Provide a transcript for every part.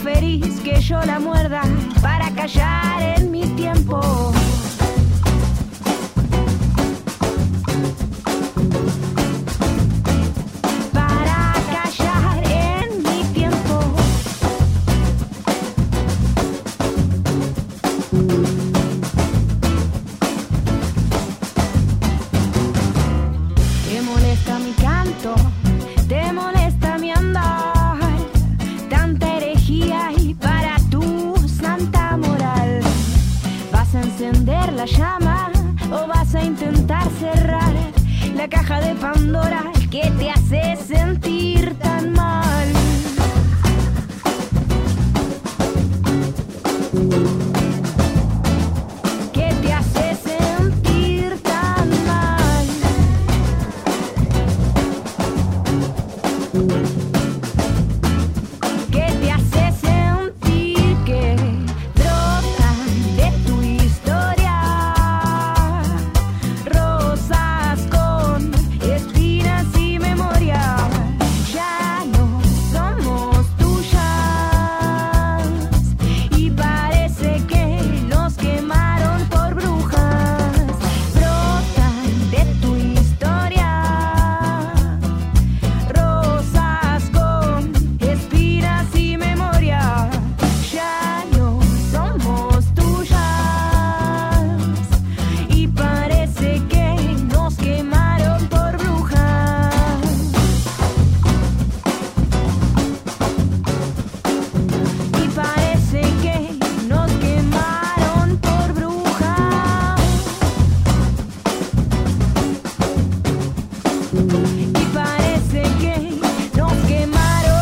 preferís que yo la muerda para callar en mi tiempo. Para callar en mi tiempo. Te molesta mi canto, te molesta mi andar, tanta herejía y para tu santa moral. ¿Vas a encender la llama o vas a intentar cerrar la caja de Pandora que te hace sentir tan mal? Que te hace sentir tan mal. Que te hace sentir que brotan de tu historia rosas con espinas y memoria. Ya no somos tuyas y parece que nos quemaron por brujas. Brotan de tu historia rosas con espinas y memoria. Ya no somos tuyas y parece que nos quemaron por brujas. Y parece que nos quemaron por brujas. Y parece que nos quemaron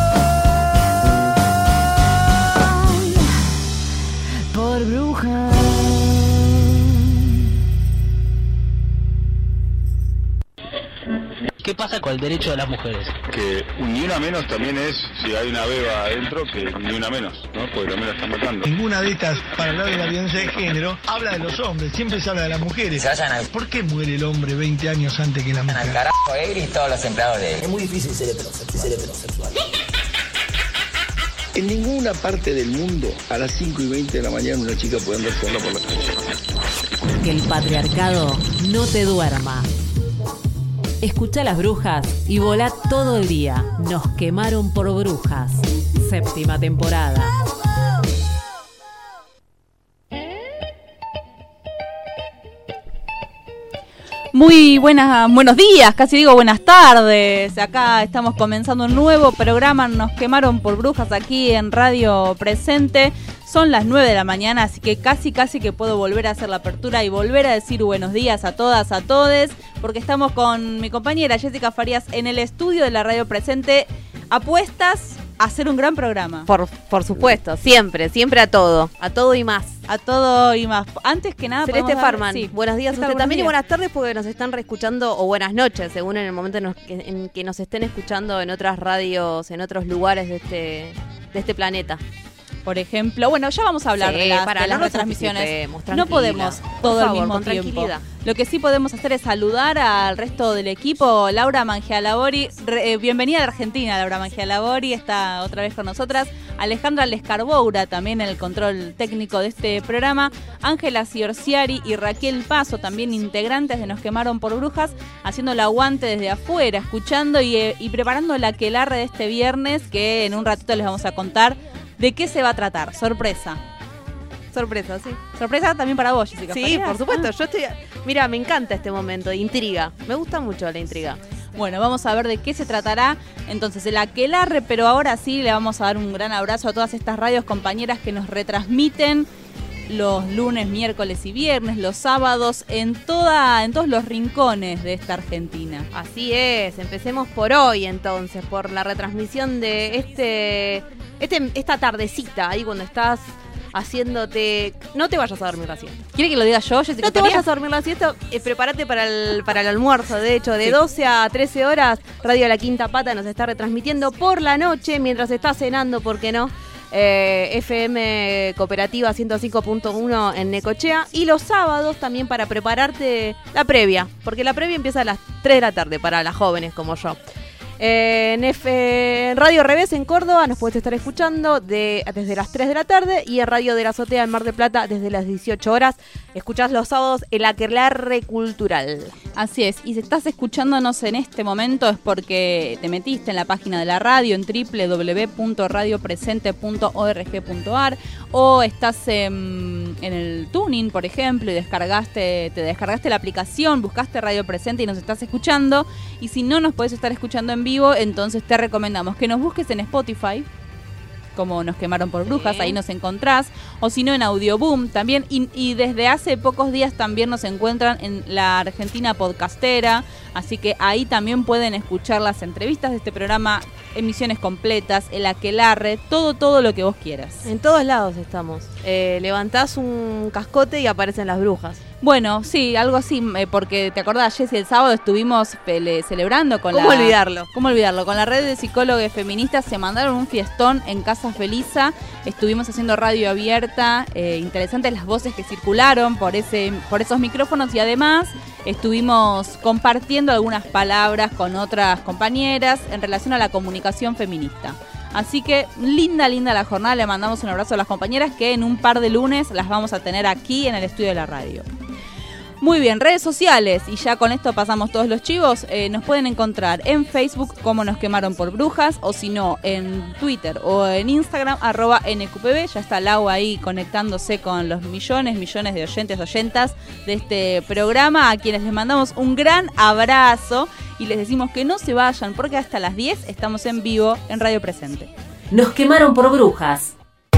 por brujas. ¿Qué pasa con el derecho de las mujeres? Que ni una menos también es, si hay una beba adentro, que ni una menos, ¿no? Porque también la están matando. Ninguna de estas, para hablar de la violencia de género, habla de los hombres, siempre se habla de las mujeres. Se vayan al... ¿Por qué muere el hombre 20 años antes que la al mujer? carajo él y todos los empleados de él. Es muy difícil ser heterosexual. En ninguna parte del mundo a las 5:20 de la mañana una chica puede andar sola por la calle. Que el patriarcado no te duerma. Escucha Las Brujas y volá todo el día. Nos quemaron por brujas. 7ª temporada. Muy buenos días, casi digo buenas tardes. Acá estamos comenzando un nuevo programa. Nos quemaron por brujas aquí en Radio Presente. Son las 9 de la mañana, así que casi que puedo volver a hacer la apertura y volver a decir buenos días a todas, a todes, porque estamos con mi compañera Jessica Farías en el estudio de la Radio Presente, apuestas a hacer un gran programa. Por supuesto, siempre a todo y más. A todo y más. Antes que nada, Celeste Farman, sí. Buenos días a usted también y buenas tardes porque nos están reescuchando, o buenas noches, según en el momento en que nos estén escuchando en otras radios, en otros lugares de este planeta. Por ejemplo, bueno, ya vamos a hablar de las retransmisiones. No podemos todo al mismo tiempo. Lo que sí podemos hacer es saludar al resto del equipo. Laura Mangialabori, bienvenida de Argentina, Laura Mangialabori, está otra vez con nosotras. Alejandra Lescarboura, también en el control técnico de este programa. Ángela Ciorciari y Raquel Paso, también integrantes de Nos Quemaron por Brujas, haciendo el aguante desde afuera, escuchando y preparando la aquelarre de este viernes, que en un ratito les vamos a contar ¿de qué se va a tratar? Sorpresa, sí. Sorpresa también para vos, Jessica. Sí, Farías. por supuesto. Mira, me encanta este momento de intriga. Me gusta mucho la intriga. Bueno, vamos a ver de qué se tratará entonces el aquelarre, pero ahora sí le vamos a dar un gran abrazo a todas estas radios compañeras que nos retransmiten los lunes, miércoles y viernes, los sábados, en todos los rincones de esta Argentina. Así es, empecemos por hoy entonces, por la retransmisión de esta tardecita, ahí cuando estás haciéndote... No te vayas a dormir la siesta. ¿Quiere que lo diga yo, Jessica? No te vayas a dormir la siesta, prepárate para el almuerzo. De hecho, de 12 a 13 horas, Radio La Quinta Pata nos está retransmitiendo por la noche, mientras estás cenando, ¿por qué no? FM Cooperativa 105.1 en Necochea. Y los sábados también para prepararte la previa, porque la previa empieza a las 3 de la tarde para las jóvenes como yo. En Radio Revés en Córdoba nos puedes estar escuchando desde las 3 de la tarde y en Radio de la Azotea en Mar del Plata desde las 18 horas. Escuchás los sábados el Aquelarre Cultural. Así es, y si estás escuchándonos en este momento es porque te metiste en la página de la radio en www.radiopresente.org.ar o estás en el tuning, por ejemplo, y te descargaste la aplicación, buscaste Radio Presente y nos estás escuchando. Y si no nos podés estar escuchando en vivo, entonces te recomendamos que nos busques en Spotify, como Nos Quemaron por Brujas, ahí nos encontrás, o si no en Audioboom también, y desde hace pocos días también nos encuentran en la Argentina Podcastera, así que ahí también pueden escuchar las entrevistas de este programa, emisiones completas, el aquelarre, todo lo que vos quieras. En todos lados estamos. Levantás un cascote y aparecen las brujas. Bueno, sí, algo así, porque te acordás, Jessy, el sábado estuvimos celebrando con ¿Cómo olvidarlo? ¿Cómo olvidarlo? Con la red de psicólogos feministas se mandaron un fiestón en Casa Felisa, estuvimos haciendo radio abierta, interesantes las voces que circularon por esos micrófonos y además estuvimos compartiendo algunas palabras con otras compañeras en relación a la comunicación feminista. Así que linda la jornada, le mandamos un abrazo a las compañeras que en un par de lunes las vamos a tener aquí en el estudio de la radio. Muy bien, redes sociales, y ya con esto pasamos todos los chivos, nos pueden encontrar en Facebook como Nos Quemaron por Brujas, o si no, en Twitter o en Instagram, @NQPB, ya está Lau ahí conectándose con los millones de oyentas de este programa, a quienes les mandamos un gran abrazo y les decimos que no se vayan porque hasta las 10 estamos en vivo en Radio Presente. Nos Quemaron por Brujas.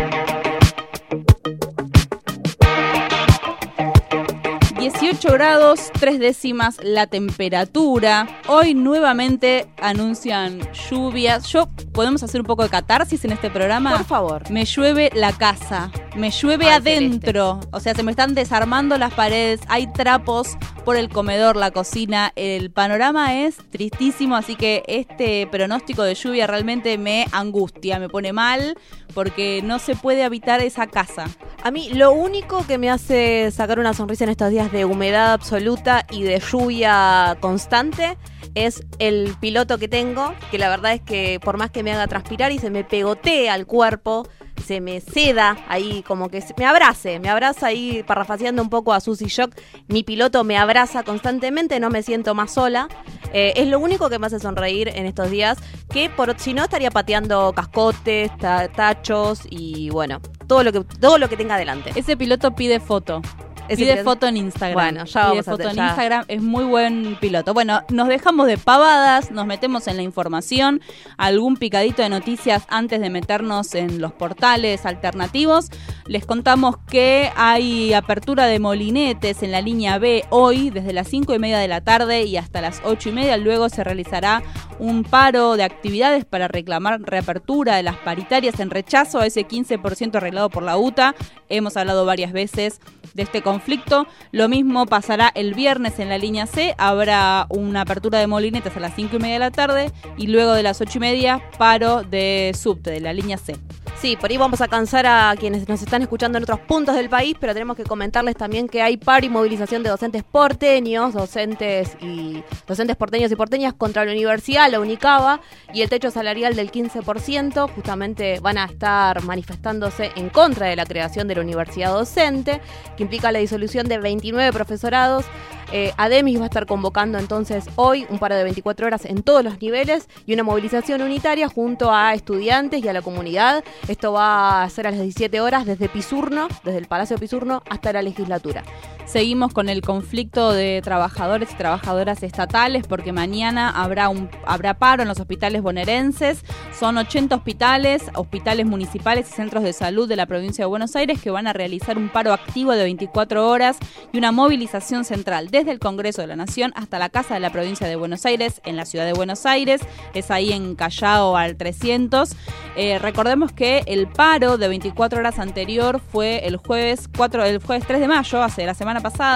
18 grados, 3 décimas la temperatura. Hoy nuevamente anuncian lluvias. ¿Podemos hacer un poco de catarsis en este programa? Por favor. Me llueve la casa, me llueve adentro. Celeste. O sea, se me están desarmando las paredes, hay trapos por el comedor, la cocina. El panorama es tristísimo, así que este pronóstico de lluvia realmente me angustia, me pone mal, porque no se puede habitar esa casa. A mí lo único que me hace sacar una sonrisa en estos días de humedad absoluta y de lluvia constante es el piloto que tengo, que la verdad es que por más que me haga transpirar y se me pegotea al cuerpo, se me seda ahí, como que me abraza ahí parrafaseando un poco a Susy Shock. Mi piloto me abraza constantemente, no me siento más sola. Es lo único que me hace sonreír en estos días, que si no estaría pateando cascotes, tachos y bueno, todo lo que tenga adelante. Ese piloto pide foto. Pide foto en Instagram. Bueno, ya vamos a foto en Instagram, es muy buen piloto. Bueno, nos dejamos de pavadas, nos metemos en la información, algún picadito de noticias antes de meternos en los portales alternativos. Les contamos que hay apertura de molinetes en la línea B hoy, desde las 5:30 de la tarde y hasta las 8:30. Luego se realizará un paro de actividades para reclamar reapertura de las paritarias en rechazo a ese 15% arreglado por la UTA. Hemos hablado varias veces de este conflicto. Lo mismo pasará el viernes en la línea C. Habrá una apertura de molinetes a las 5:30 de la tarde y luego de las 8:30 paro de subte de la línea C. Sí, por ahí vamos a cansar a quienes nos están escuchando en otros puntos del país, pero tenemos que comentarles también que hay paro y movilización de docentes porteños, docentes porteños y porteñas contra la universidad, la Unicaba, y el techo salarial del 15%. Justamente van a estar manifestándose en contra de la creación de la universidad docente, que implica la disolución de 29 profesorados. ADEMIS va a estar convocando entonces hoy un paro de 24 horas en todos los niveles y una movilización unitaria junto a estudiantes y a la comunidad. Esto va a ser a las 17 horas desde Pisurno, desde el Palacio Pisurno hasta la legislatura. Seguimos con el conflicto de trabajadores y trabajadoras estatales porque mañana habrá paro en los hospitales bonaerenses. Son 80 hospitales municipales y centros de salud de la provincia de Buenos Aires que van a realizar un paro activo de 24 horas y una movilización central desde el Congreso de la Nación hasta la Casa de la Provincia de Buenos Aires en la ciudad de Buenos Aires. Es ahí en Callao al 300. Recordemos que el paro de 24 horas anterior fue el jueves 3 de mayo, hace la semana pasada.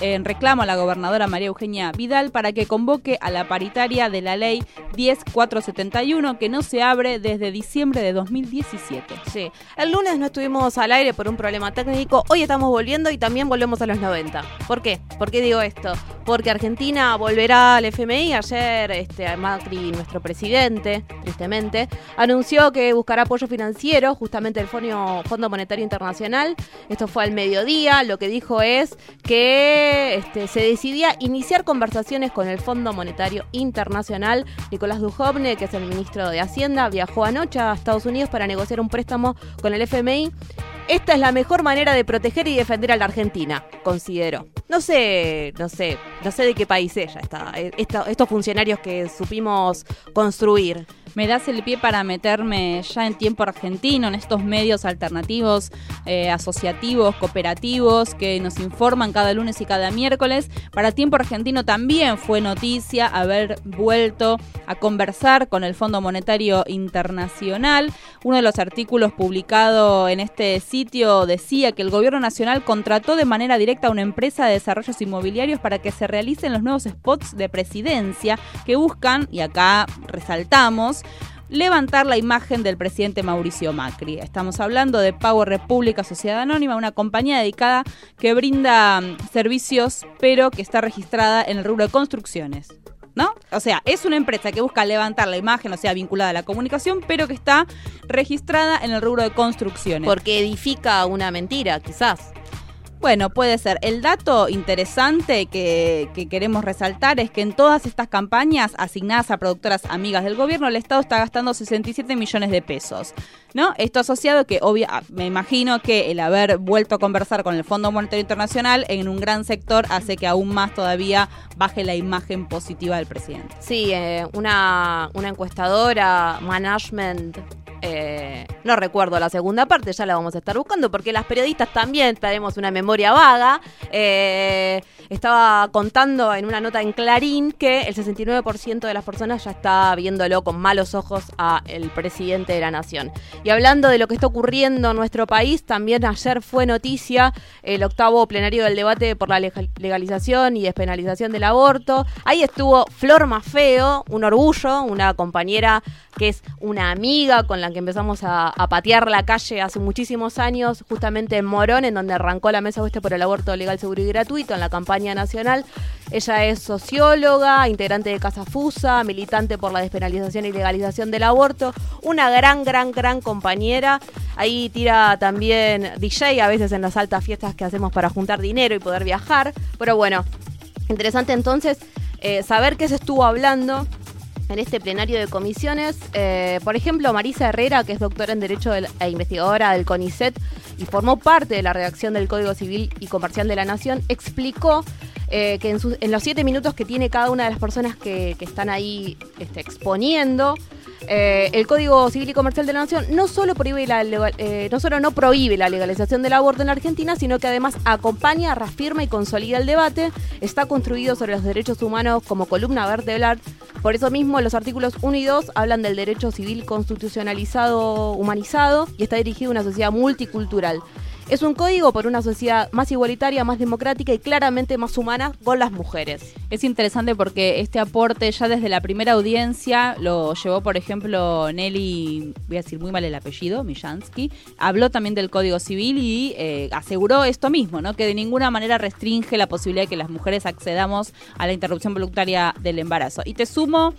en reclamo a la gobernadora María Eugenia Vidal para que convoque a la paritaria de la ley 10471 que no se abre desde diciembre de 2017. Sí, el lunes no estuvimos al aire por un problema técnico, hoy estamos volviendo y también volvemos a los 90. ¿Por qué? ¿Por qué digo esto? Porque Argentina volverá al FMI. Ayer Macri, nuestro presidente, tristemente, anunció que buscará apoyo financiero justamente del Fondo Monetario Internacional. Esto fue al mediodía. Lo que dijo es que se decidía iniciar conversaciones con el Fondo Monetario Internacional. Nicolás Dujovne, que es el ministro de Hacienda, viajó anoche a Estados Unidos para negociar un préstamo con el FMI. Esta es la mejor manera de proteger y defender a la Argentina, consideró. No sé de qué país ella está, estos funcionarios que supimos construir. Me das el pie para meterme ya en tiempo argentino, en estos medios alternativos, asociativos, cooperativos, que nos informan cada lunes y cada miércoles. Para Tiempo Argentino también fue noticia haber vuelto a conversar con el Fondo Monetario Internacional. Uno de los artículos publicado en este sitio decía que el gobierno nacional contrató de manera directa a una empresa de desarrollos inmobiliarios para que se realicen los nuevos spots de presidencia que buscan, y acá resaltamos, levantar la imagen del presidente Mauricio Macri. Estamos hablando de Power República Sociedad Anónima, una compañía dedicada que brinda servicios, pero que está registrada en el rubro de construcciones, ¿no? O sea, es una empresa que busca levantar la imagen, o sea, vinculada a la comunicación, pero que está registrada en el rubro de construcciones. Porque edifica una mentira, quizás. Bueno, puede ser. El dato interesante que queremos resaltar es que en todas estas campañas asignadas a productoras amigas del gobierno, el Estado está gastando 67 millones de pesos, ¿no? Esto asociado que, me imagino que el haber vuelto a conversar con el Fondo Monetario Internacional en un gran sector hace que aún más todavía baje la imagen positiva del presidente. Sí, una encuestadora, Management, no recuerdo la segunda parte, ya la vamos a estar buscando porque las periodistas también tenemos una memoria vaga. Estaba contando en una nota en Clarín que el 69% de las personas ya está viéndolo con malos ojos a el presidente de la nación. Y hablando de lo que está ocurriendo en nuestro país, también ayer fue noticia el 8º plenario del debate por la legalización y despenalización del aborto. Ahí estuvo Flor Maffeo, un orgullo, una compañera que es una amiga con la que empezamos a patear la calle hace muchísimos años, justamente en Morón, en donde arrancó la Mesa Oeste por el Aborto Legal, Seguro y Gratuito, en la campaña nacional. Ella es socióloga, integrante de Casa Fusa, militante por la despenalización y legalización del aborto, una gran compañera. Ahí tira también DJ, a veces en las altas fiestas que hacemos para juntar dinero y poder viajar. Pero bueno, interesante entonces saber qué se estuvo hablando en este plenario de comisiones. Por ejemplo, Marisa Herrera, que es doctora en Derecho e investigadora del CONICET y formó parte de la redacción del Código Civil y Comercial de la Nación, explicó que en los 7 minutos que tiene cada una de las personas que están ahí exponiendo, el Código Civil y Comercial de la Nación no solo no prohíbe la legalización del aborto en la Argentina, sino que además acompaña, reafirma y consolida el debate. Está construido sobre los derechos humanos como columna vertebral. Por eso mismo los artículos 1 y 2 hablan del derecho civil constitucionalizado, humanizado, y está dirigido a una sociedad multicultural. Es un código por una sociedad más igualitaria, más democrática y claramente más humana con las mujeres. Es interesante porque este aporte ya desde la primera audiencia lo llevó, por ejemplo, Nelly, voy a decir muy mal el apellido, Millansky, habló también del Código Civil y aseguró esto mismo, ¿no? Que de ninguna manera restringe la posibilidad de que las mujeres accedamos a la interrupción voluntaria del embarazo. Y te sumo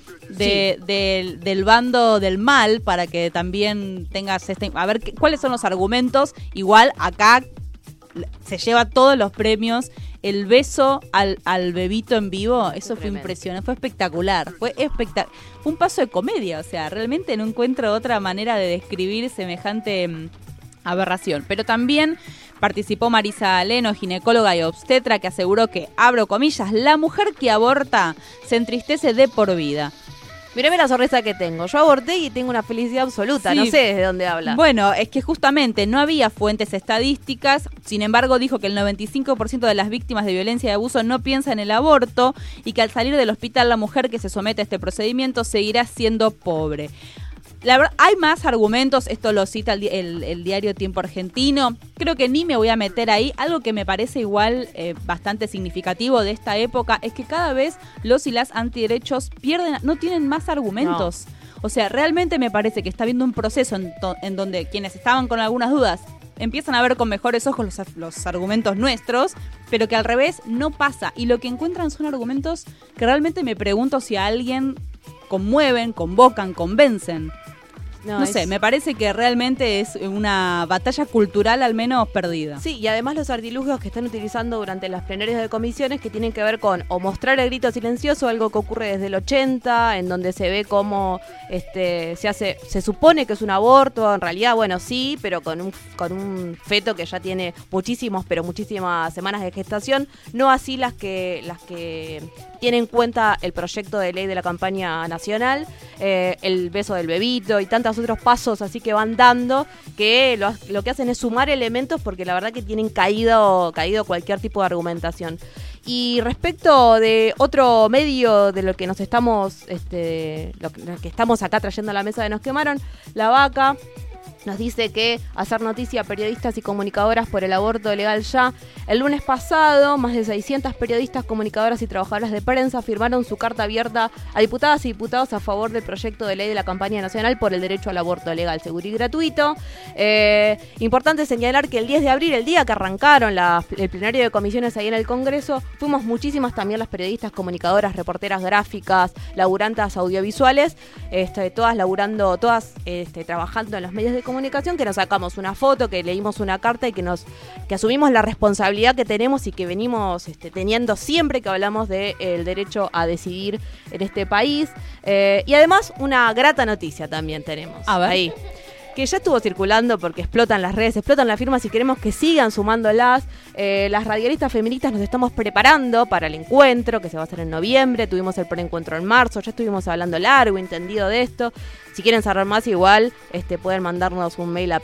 del bando del mal para que también tengas a ver cuáles son los argumentos. Igual acá se lleva todos los premios. El beso al bebito en vivo, eso fue impresionante, fue espectacular, fue un paso de comedia, o sea, realmente no encuentro otra manera de describir semejante aberración. Pero también participó Marisa Leno, ginecóloga y obstetra, que aseguró que, abro comillas, la mujer que aborta se entristece de por vida. Mírame la sonrisa que tengo. Yo aborté y tengo una felicidad absoluta. Sí. No sé desde dónde habla. Bueno, es que justamente no había fuentes estadísticas. Sin embargo, dijo que el 95% de las víctimas de violencia y abuso no piensa en el aborto y que al salir del hospital la mujer que se somete a este procedimiento seguirá siendo pobre. la verdad, hay más argumentos, esto lo cita el diario Tiempo Argentino, creo que ni me voy a meter ahí. Algo que me parece igual bastante significativo de esta época es que cada vez los y las antiderechos no tienen más argumentos. No. O sea, realmente me parece que está habiendo un proceso en donde quienes estaban con algunas dudas empiezan a ver con mejores ojos los argumentos nuestros, pero que al revés no pasa. Y lo que encuentran son argumentos que realmente me pregunto si a alguien conmueven, convocan, convencen. No sé, me parece que realmente es una batalla cultural al menos perdida. Sí, y además los artilugios que están utilizando durante las plenarias de comisiones que tienen que ver con o mostrar el grito silencioso, algo que ocurre desde el 80, en donde se ve cómo se supone que es un aborto, en realidad, bueno, sí, pero con un feto que ya tiene muchísimas semanas de gestación, no así las que tienen en cuenta el proyecto de ley de la campaña nacional, el beso del bebito y tantos otros pasos así que van dando, que lo que hacen es sumar elementos porque la verdad que tienen caído cualquier tipo de argumentación. Y respecto de otro medio de lo que nos estamos, lo que estamos acá trayendo a la mesa de Nos Quemaron, La Vaca nos dice que hacer noticia periodistas y comunicadoras por el aborto legal ya. El lunes pasado, más de 600 periodistas, comunicadoras y trabajadoras de prensa firmaron su carta abierta a diputadas y diputados a favor del proyecto de ley de la campaña nacional por el derecho al aborto legal, seguro y gratuito. Importante señalar que el 10 de abril, el día que arrancaron el plenario de comisiones ahí en el Congreso, fuimos muchísimas también las periodistas, comunicadoras, reporteras gráficas, laburantas audiovisuales, todas laburando, trabajando en los medios de comunicación, que nos sacamos una foto, que leímos una carta y que asumimos la responsabilidad que tenemos y que venimos teniendo siempre que hablamos del derecho a decidir en este país. Y además una grata noticia también tenemos. A ver. Ahí, que ya estuvo circulando porque explotan las redes, explotan las firmas y queremos que sigan sumándolas. Las radialistas feministas nos estamos preparando para el encuentro que se va a hacer en noviembre. Tuvimos el preencuentro en marzo, ya estuvimos hablando largo, entendido de esto. Si quieren saber más, igual pueden mandarnos un mail a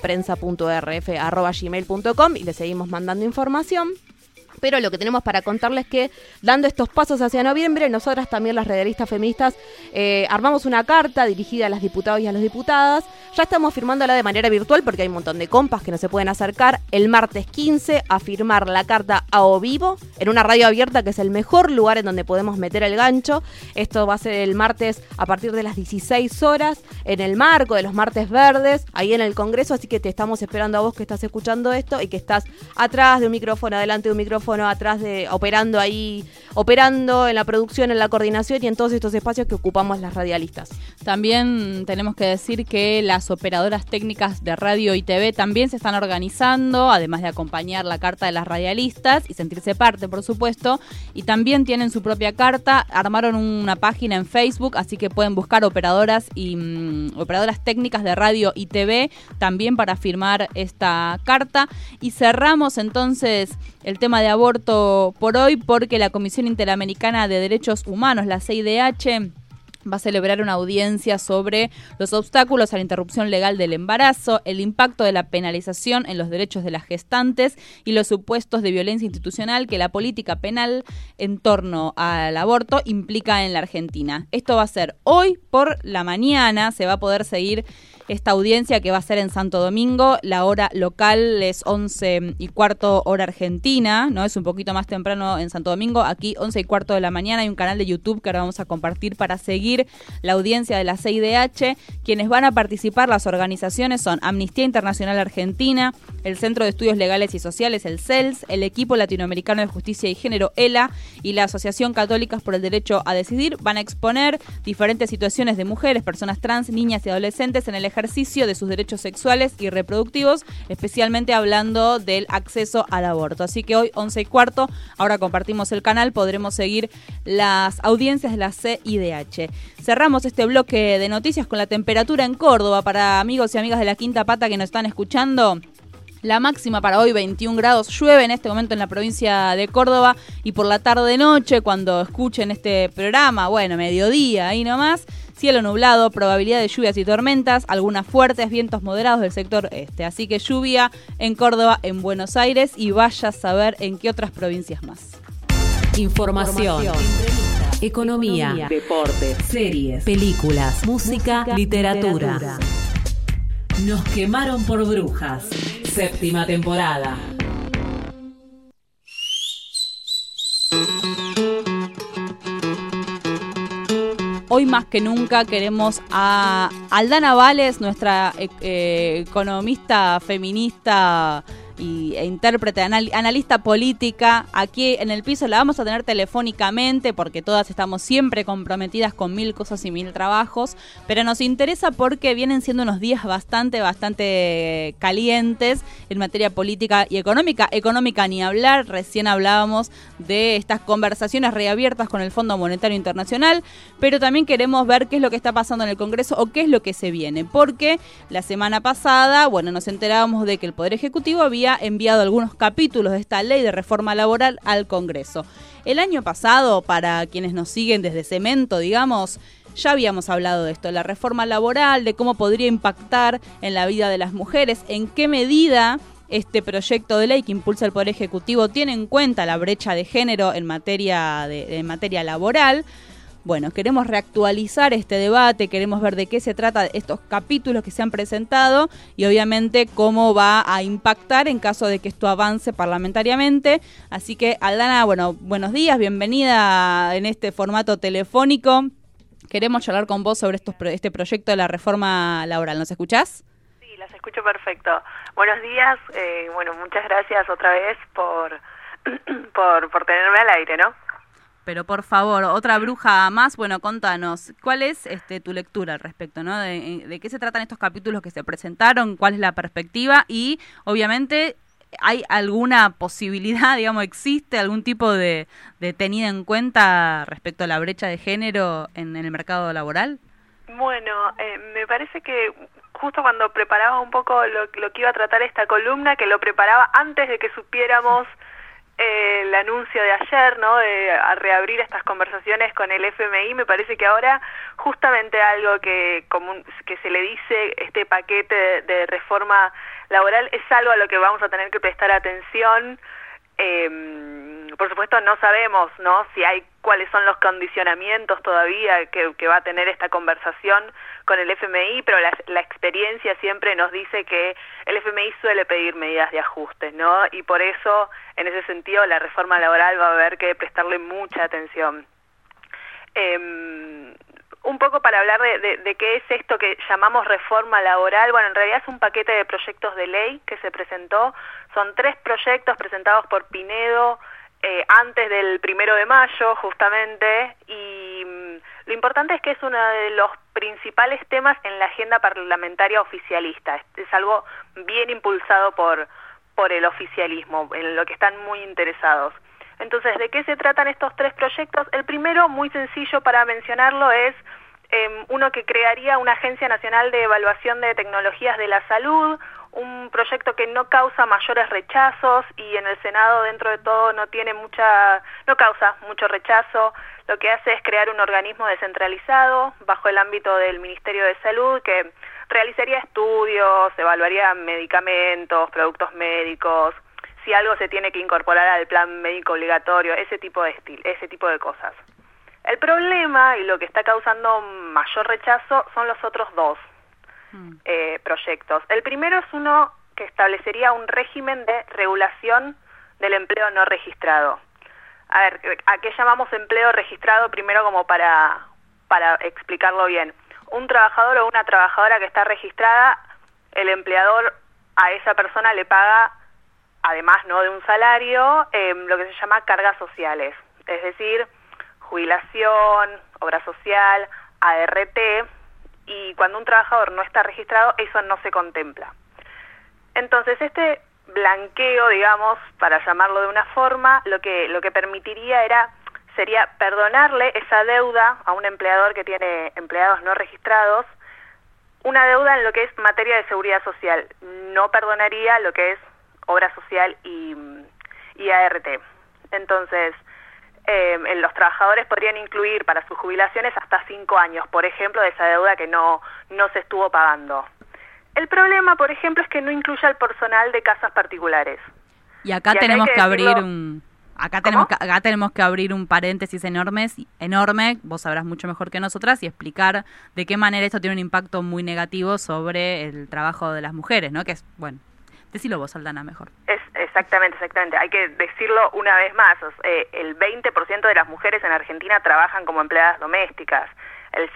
prensa.rf@gmail.com y les seguimos mandando información. Pero lo que tenemos para contarles es que, dando estos pasos hacia noviembre, nosotras también, las radialistas feministas, armamos una carta dirigida a las diputadas y a las diputadas. Ya estamos firmándola de manera virtual porque hay un montón de compas que no se pueden acercar. El martes 15 a firmar la carta a o vivo, en una radio abierta, que es el mejor lugar en donde podemos meter el gancho. Esto va a ser el martes a partir de las 16 horas, en el marco de los martes verdes, ahí en el Congreso. Así que te estamos esperando a vos que estás escuchando esto y que estás atrás de un micrófono, adelante de un micrófono, atrás operando en la producción, en la coordinación y en todos estos espacios que ocupamos las radialistas. También tenemos que decir que las operadoras técnicas de radio y TV también se están organizando, además de acompañar la carta de las radialistas y sentirse parte, por supuesto, y también tienen su propia carta. Armaron una página en Facebook, así que pueden buscar operadoras técnicas de radio y TV también para firmar esta carta. Y cerramos entonces el tema de aborto por hoy porque la Comisión Interamericana de Derechos Humanos, la CIDH, va a celebrar una audiencia sobre los obstáculos a la interrupción legal del embarazo, el impacto de la penalización en los derechos de las gestantes y los supuestos de violencia institucional que la política penal en torno al aborto implica en la Argentina. Esto va a ser hoy por la mañana, se va a poder seguir esta audiencia que va a ser en Santo Domingo. La hora local es 11:15 hora argentina, ¿no? Es un poquito más temprano en Santo Domingo. Aquí 11:15 de la mañana. Hay un canal de YouTube que ahora vamos a compartir para seguir la audiencia de la CIDH. Quienes van a participar, las organizaciones son Amnistía Internacional Argentina, el Centro de Estudios Legales y Sociales, el CELS, el Equipo Latinoamericano de Justicia y Género, ELA, y la Asociación Católicas por el Derecho a Decidir. Van a exponer diferentes situaciones de mujeres, personas trans, niñas y adolescentes en el ejercicio de sus derechos sexuales y reproductivos, especialmente hablando del acceso al aborto. Así que hoy 11:15, ahora compartimos el canal, podremos seguir las audiencias de la CIDH. Cerramos este bloque de noticias con la temperatura en Córdoba. Para amigos y amigas de la Quinta Pata que nos están escuchando, la máxima para hoy 21 grados, llueve en este momento en la provincia de Córdoba y por la tarde-noche, cuando escuchen este programa, mediodía, ahí nomás, cielo nublado, probabilidad de lluvias y tormentas, algunas fuertes, vientos moderados del sector este. Así que lluvia en Córdoba, en Buenos Aires y vaya a saber en qué otras provincias más. Información. economía, deportes, series, películas, música, literatura. Nos quemaron por brujas. 7ª temporada. Hoy más que nunca queremos a Aldana Vales, nuestra economista feminista e intérprete, analista política, aquí en el piso. La vamos a tener telefónicamente porque todas estamos siempre comprometidas con 1000 cosas y 1000 trabajos, pero nos interesa porque vienen siendo unos días bastante calientes en materia política y económica. Económica ni hablar, recién hablábamos de estas conversaciones reabiertas con el Fondo Monetario Internacional, pero también queremos ver qué es lo que está pasando en el Congreso o qué es lo que se viene, porque la semana pasada, nos enterábamos de que el Poder Ejecutivo había enviado algunos capítulos de esta ley de reforma laboral al Congreso. El año pasado, para quienes nos siguen desde Cemento, digamos, ya habíamos hablado de esto, la reforma laboral, de cómo podría impactar en la vida de las mujeres, en qué medida este proyecto de ley que impulsa el Poder Ejecutivo tiene en cuenta la brecha de género en materia laboral. Queremos reactualizar este debate, queremos ver de qué se trata estos capítulos que se han presentado y obviamente cómo va a impactar en caso de que esto avance parlamentariamente. Así que, Aldana, buenos días, bienvenida en este formato telefónico. Queremos charlar con vos sobre este proyecto de la reforma laboral. ¿Nos escuchás? Sí, las escucho perfecto. Buenos días, muchas gracias otra vez por tenerme al aire, ¿no? Pero por favor, otra bruja más, contanos, ¿cuál es tu lectura al respecto, ¿no? De qué se tratan estos capítulos que se presentaron, cuál es la perspectiva y, obviamente, ¿hay alguna posibilidad, existe algún tipo de tenida en cuenta respecto a la brecha de género en el mercado laboral? Me parece que justo cuando preparaba un poco lo que iba a tratar esta columna, que lo preparaba antes de que supiéramos el anuncio de ayer, ¿no? A reabrir estas conversaciones con el FMI, me parece que ahora justamente algo que se le dice este paquete de reforma laboral es algo a lo que vamos a tener que prestar atención. Por supuesto no sabemos, ¿no? Cuáles son los condicionamientos todavía que va a tener esta conversación con el FMI, pero la experiencia siempre nos dice que el FMI suele pedir medidas de ajustes, ¿no? Y por eso, en ese sentido, la reforma laboral va a haber que prestarle mucha atención. Un poco para hablar de qué es esto que llamamos reforma laboral, en realidad es un paquete de proyectos de ley que se presentó, son 3 proyectos presentados por Pinedo antes del 1 de mayo, justamente, y lo importante es que es uno de los principales temas en la agenda parlamentaria oficialista, es algo bien impulsado por el oficialismo, en lo que están muy interesados. Entonces, ¿de qué se tratan estos 3 proyectos? El primero, muy sencillo para mencionarlo, es uno que crearía una Agencia Nacional de Evaluación de Tecnologías de la Salud, un proyecto que no causa mayores rechazos y en el Senado dentro de todo no causa mucho rechazo. Lo que hace es crear un organismo descentralizado bajo el ámbito del Ministerio de Salud que realizaría estudios, evaluaría medicamentos, productos médicos, si algo se tiene que incorporar al plan médico obligatorio, ese tipo de cosas. El problema y lo que está causando mayor rechazo son los otros 2 proyectos. El primero es uno que establecería un régimen de regulación del empleo no registrado. A ver, ¿a qué llamamos empleo registrado? Primero, como para explicarlo bien. Un trabajador o una trabajadora que está registrada, el empleador a esa persona le paga, además no de un salario, lo que se llama cargas sociales, es decir, jubilación, obra social, ART, y cuando un trabajador no está registrado, eso no se contempla. Entonces, este blanqueo, digamos, para llamarlo de una forma, lo que permitiría sería perdonarle esa deuda a un empleador que tiene empleados no registrados, una deuda en lo que es materia de seguridad social. No perdonaría lo que es obra social y ART. Entonces, los trabajadores podrían incluir para sus jubilaciones hasta 5 años, por ejemplo, de esa deuda que no se estuvo pagando. El problema, por ejemplo, es que no incluye al personal de casas particulares. Y acá tenemos que abrir Acá tenemos que abrir un paréntesis enorme, vos sabrás mucho mejor que nosotras, y explicar de qué manera esto tiene un impacto muy negativo sobre el trabajo de las mujeres, ¿no? Que es, bueno, decilo vos, Aldana, mejor. Exactamente. Hay que decirlo una vez más. El 20% de las mujeres en Argentina trabajan como empleadas domésticas. El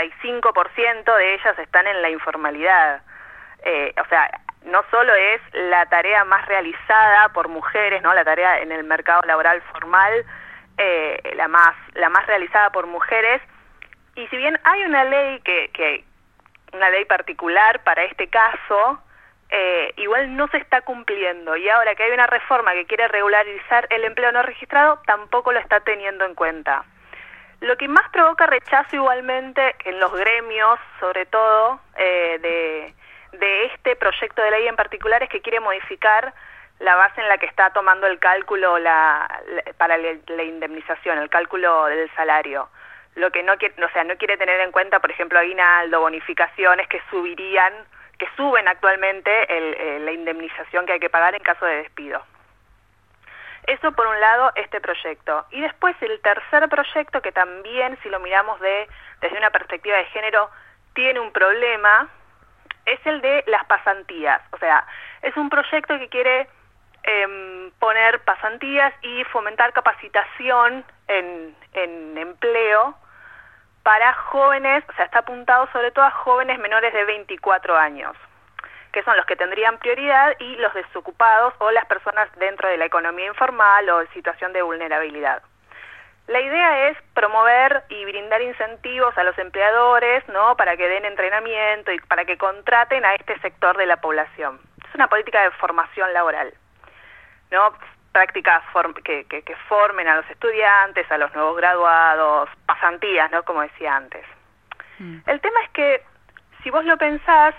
75% de ellas están en la informalidad. O sea, no solo es la tarea más realizada por mujeres, ¿no? La tarea en el mercado laboral formal, la más realizada por mujeres. Y si bien hay una ley una ley particular para este caso, igual no se está cumpliendo, y ahora que hay una reforma que quiere regularizar el empleo no registrado, tampoco lo está teniendo en cuenta. Lo que más provoca rechazo igualmente en los gremios, sobre todo de este proyecto de ley en particular, es que quiere modificar la base en la que está tomando el cálculo para la indemnización, el cálculo del salario. Lo que no quiere tener en cuenta, por ejemplo, aguinaldo, bonificaciones que suben actualmente la indemnización que hay que pagar en caso de despido. Eso por un lado, este proyecto. Y después el tercer proyecto, que también, si lo miramos desde una perspectiva de género, tiene un problema, es el de las pasantías. O sea, es un proyecto que quiere poner pasantías y fomentar capacitación en empleo para jóvenes, o sea, está apuntado sobre todo a jóvenes menores de 24 años, que son los que tendrían prioridad, y los desocupados o las personas dentro de la economía informal o en situación de vulnerabilidad. La idea es promover y brindar incentivos a los empleadores, ¿no?, para que den entrenamiento y para que contraten a este sector de la población. Es una política de formación laboral, ¿no?, prácticas que formen a los estudiantes, a los nuevos graduados, pasantías, ¿no?, como decía antes. El tema es que, si vos lo pensás,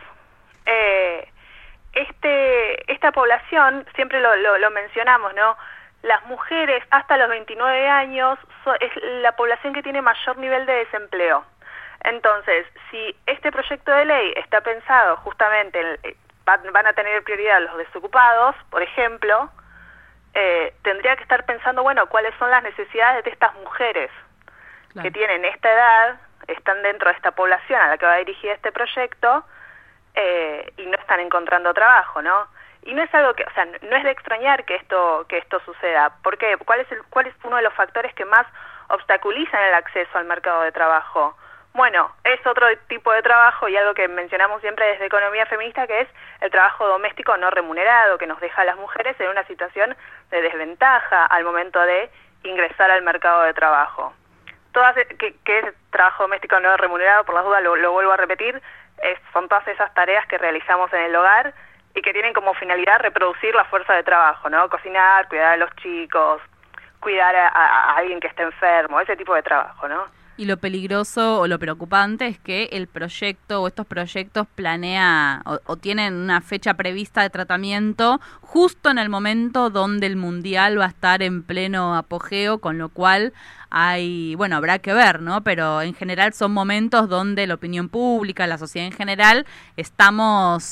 esta población, siempre lo mencionamos, ¿no?, las mujeres hasta los 29 años es la población que tiene mayor nivel de desempleo. Entonces, si este proyecto de ley está pensado justamente, van a tener prioridad los desocupados, por ejemplo, tendría que estar pensando, bueno, cuáles son las necesidades de estas mujeres, claro, que tienen esta edad, están dentro de esta población a la que va dirigido este proyecto, y no están encontrando trabajo, ¿no? Y no es algo que, o sea, no es de extrañar que esto suceda. ¿Por qué? ¿Cuál es uno de los factores que más obstaculizan el acceso al mercado de trabajo? Bueno, es otro tipo de trabajo, y algo que mencionamos siempre desde Economía Feminista, que es el trabajo doméstico no remunerado, que nos deja a las mujeres en una situación de desventaja al momento de ingresar al mercado de trabajo. ¿Qué es trabajo doméstico no remunerado? Por las dudas lo vuelvo a repetir, son todas esas tareas que realizamos en el hogar y que tienen como finalidad reproducir la fuerza de trabajo, ¿no? Cocinar, cuidar a los chicos, cuidar a alguien que esté enfermo, ese tipo de trabajo, ¿no? Y lo peligroso o lo preocupante es que el proyecto o estos proyectos planea o tienen una fecha prevista de tratamiento justo en el momento donde el Mundial va a estar en pleno apogeo, con lo cual habrá que ver, ¿no? Pero en general son momentos donde la opinión pública, la sociedad en general, estamos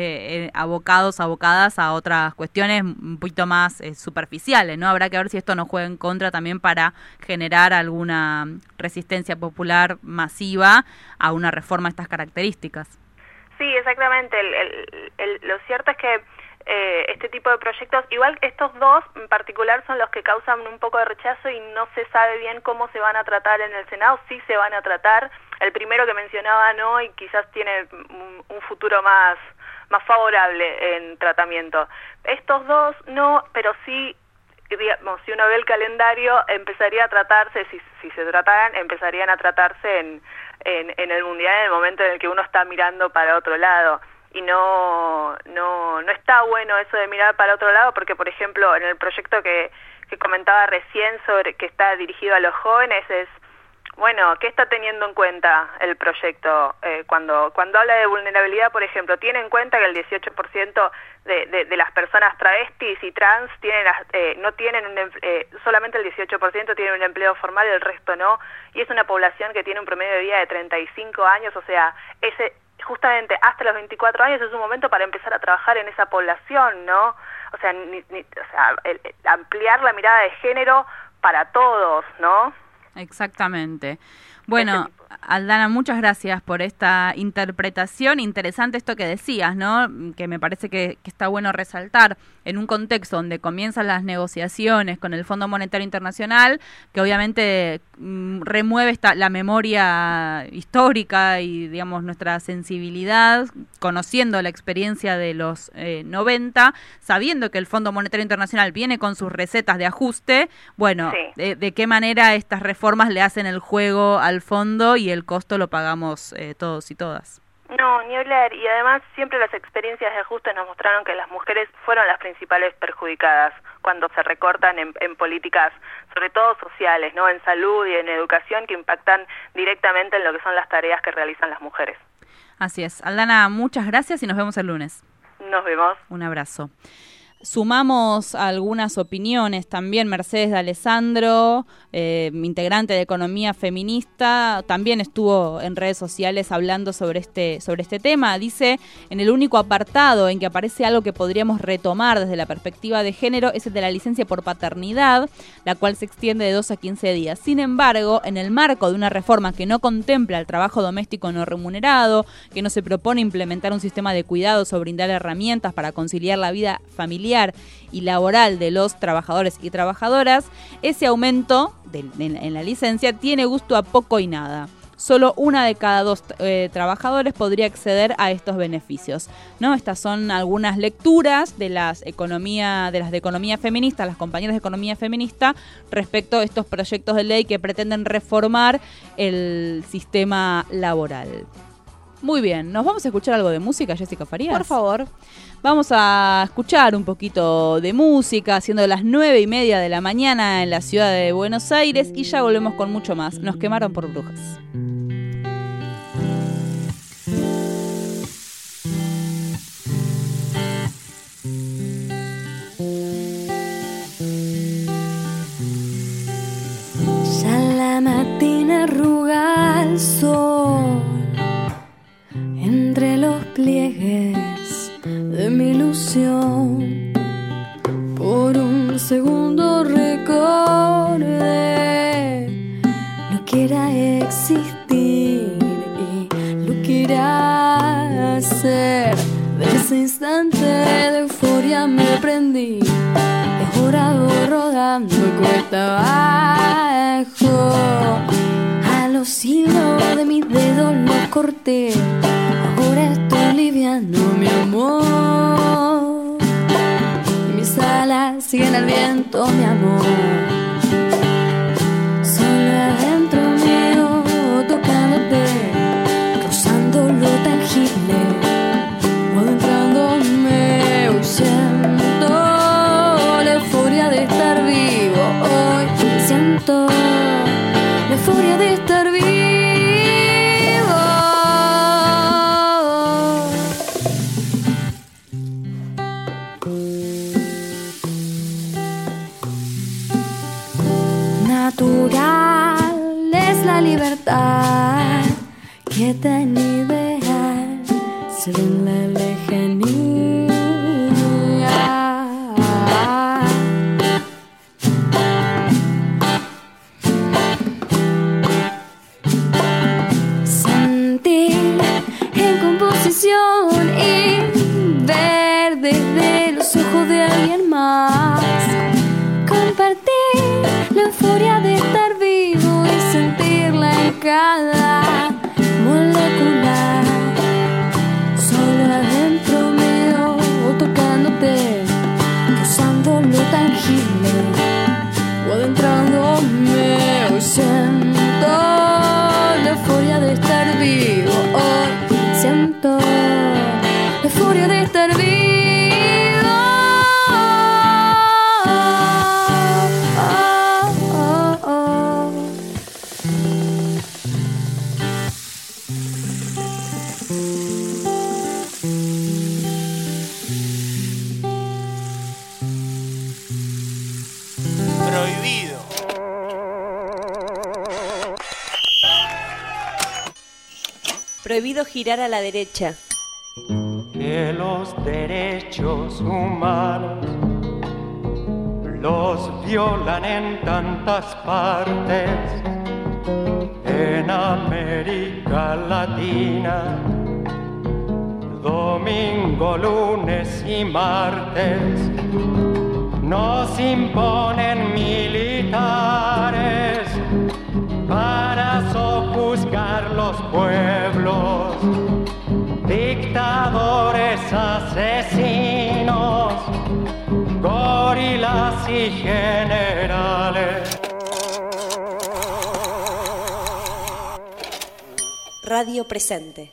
abocadas a otras cuestiones un poquito más superficiales, ¿no? Habrá que ver si esto nos juega en contra también para generar alguna resistencia popular masiva a una reforma de estas características. Sí, exactamente. Lo cierto es que este tipo de proyectos, igual estos dos en particular, son los que causan un poco de rechazo y no se sabe bien cómo se van a tratar en el Senado. Sí se van a tratar. El primero que mencionaba no, y quizás tiene un futuro más favorable en tratamiento. Estos dos no, pero sí, digamos, si uno ve el calendario, empezaría a tratarse, si se trataran, empezarían a tratarse en el Mundial, en el momento en el que uno está mirando para otro lado. Y no está bueno eso de mirar para otro lado, porque, por ejemplo, en el proyecto que comentaba recién, sobre que está dirigido a los jóvenes, es, bueno, ¿qué está teniendo en cuenta el proyecto? Cuando habla de vulnerabilidad, por ejemplo, tiene en cuenta que el 18% de las personas travestis y trans no tienen solamente el 18% tiene un empleo formal, el resto no, y es una población que tiene un promedio de vida de 35 años, o sea, justamente hasta los 24 años es un momento para empezar a trabajar en esa población, ¿no? O sea, ampliar la mirada de género para todos, ¿no? Exactamente. Bueno, Aldana, muchas gracias por esta interpretación. Interesante esto que decías, ¿no? Que me parece que está bueno resaltar en un contexto donde comienzan las negociaciones con el Fondo Monetario Internacional, que obviamente remueve la memoria histórica y, digamos, nuestra sensibilidad, conociendo la experiencia de los 90, sabiendo que el Fondo Monetario Internacional viene con sus recetas de ajuste. Bueno, sí. ¿De qué manera estas reformas le hacen el juego al fondo y el costo lo pagamos todos y todas? No, ni hablar. Y además siempre las experiencias de ajuste nos mostraron que las mujeres fueron las principales perjudicadas cuando se recortan en políticas, sobre todo sociales, ¿no? En salud y en educación, que impactan directamente en lo que son las tareas que realizan las mujeres. Así es. Aldana, muchas gracias y nos vemos el lunes. Nos vemos. Un abrazo. Sumamos algunas opiniones también. Mercedes de Alessandro, integrante de Economía Feminista, también estuvo en redes sociales hablando sobre este tema. Dice, en el único apartado en que aparece algo que podríamos retomar desde la perspectiva de género es el de la licencia por paternidad, la cual se extiende de 2 a 15 días. Sin embargo, en el marco de una reforma que no contempla el trabajo doméstico no remunerado, que no se propone implementar un sistema de cuidados o brindar herramientas para conciliar la vida familiar y laboral de los trabajadores y trabajadoras, ese aumento en la licencia tiene gusto a poco y nada. Solo 1 de cada 2 trabajadores podría acceder a estos beneficios, ¿no? Estas son algunas lecturas de las de economía feminista, las compañeras de economía feminista, respecto a estos proyectos de ley que pretenden reformar el sistema laboral. Muy bien, ¿nos vamos a escuchar algo de música, Jessica Farías? Por favor. Vamos a escuchar un poquito de música, siendo las 9:30 de la mañana en la ciudad de Buenos Aires, y ya volvemos con mucho más. Nos quemaron por brujas. Ya la mattina arruga el sol entre los pliegues de mi ilusión. Por un segundo recordé lo que era existir y lo que era ser. De ese instante de euforia me prendí, mejorado rodando cuesta abajo. A los hilos de mis dedos los corté, ahora estoy liviano, mi amor. Y mis alas siguen al viento, mi amor. Solo adentro mío, tocándote, rozando lo tangible, o adentrándome, huyendo la euforia de estar vivo. Hoy siento la euforia de estar vivo. Natural es la libertad que tan ideal se ve en la lejanía. Sentir en composición y ver desde los ojos de alguien más. Compartir la euforia de estar vivo y sentirla en cada molécula. Solo Prohibido girar a la derecha. Que los derechos humanos los violan en tantas partes, en América Latina, domingo, lunes y martes, nos imponen militares para sojuzgar los pueblos, dictadores, asesinos, gorilas y generales. Radio Presente.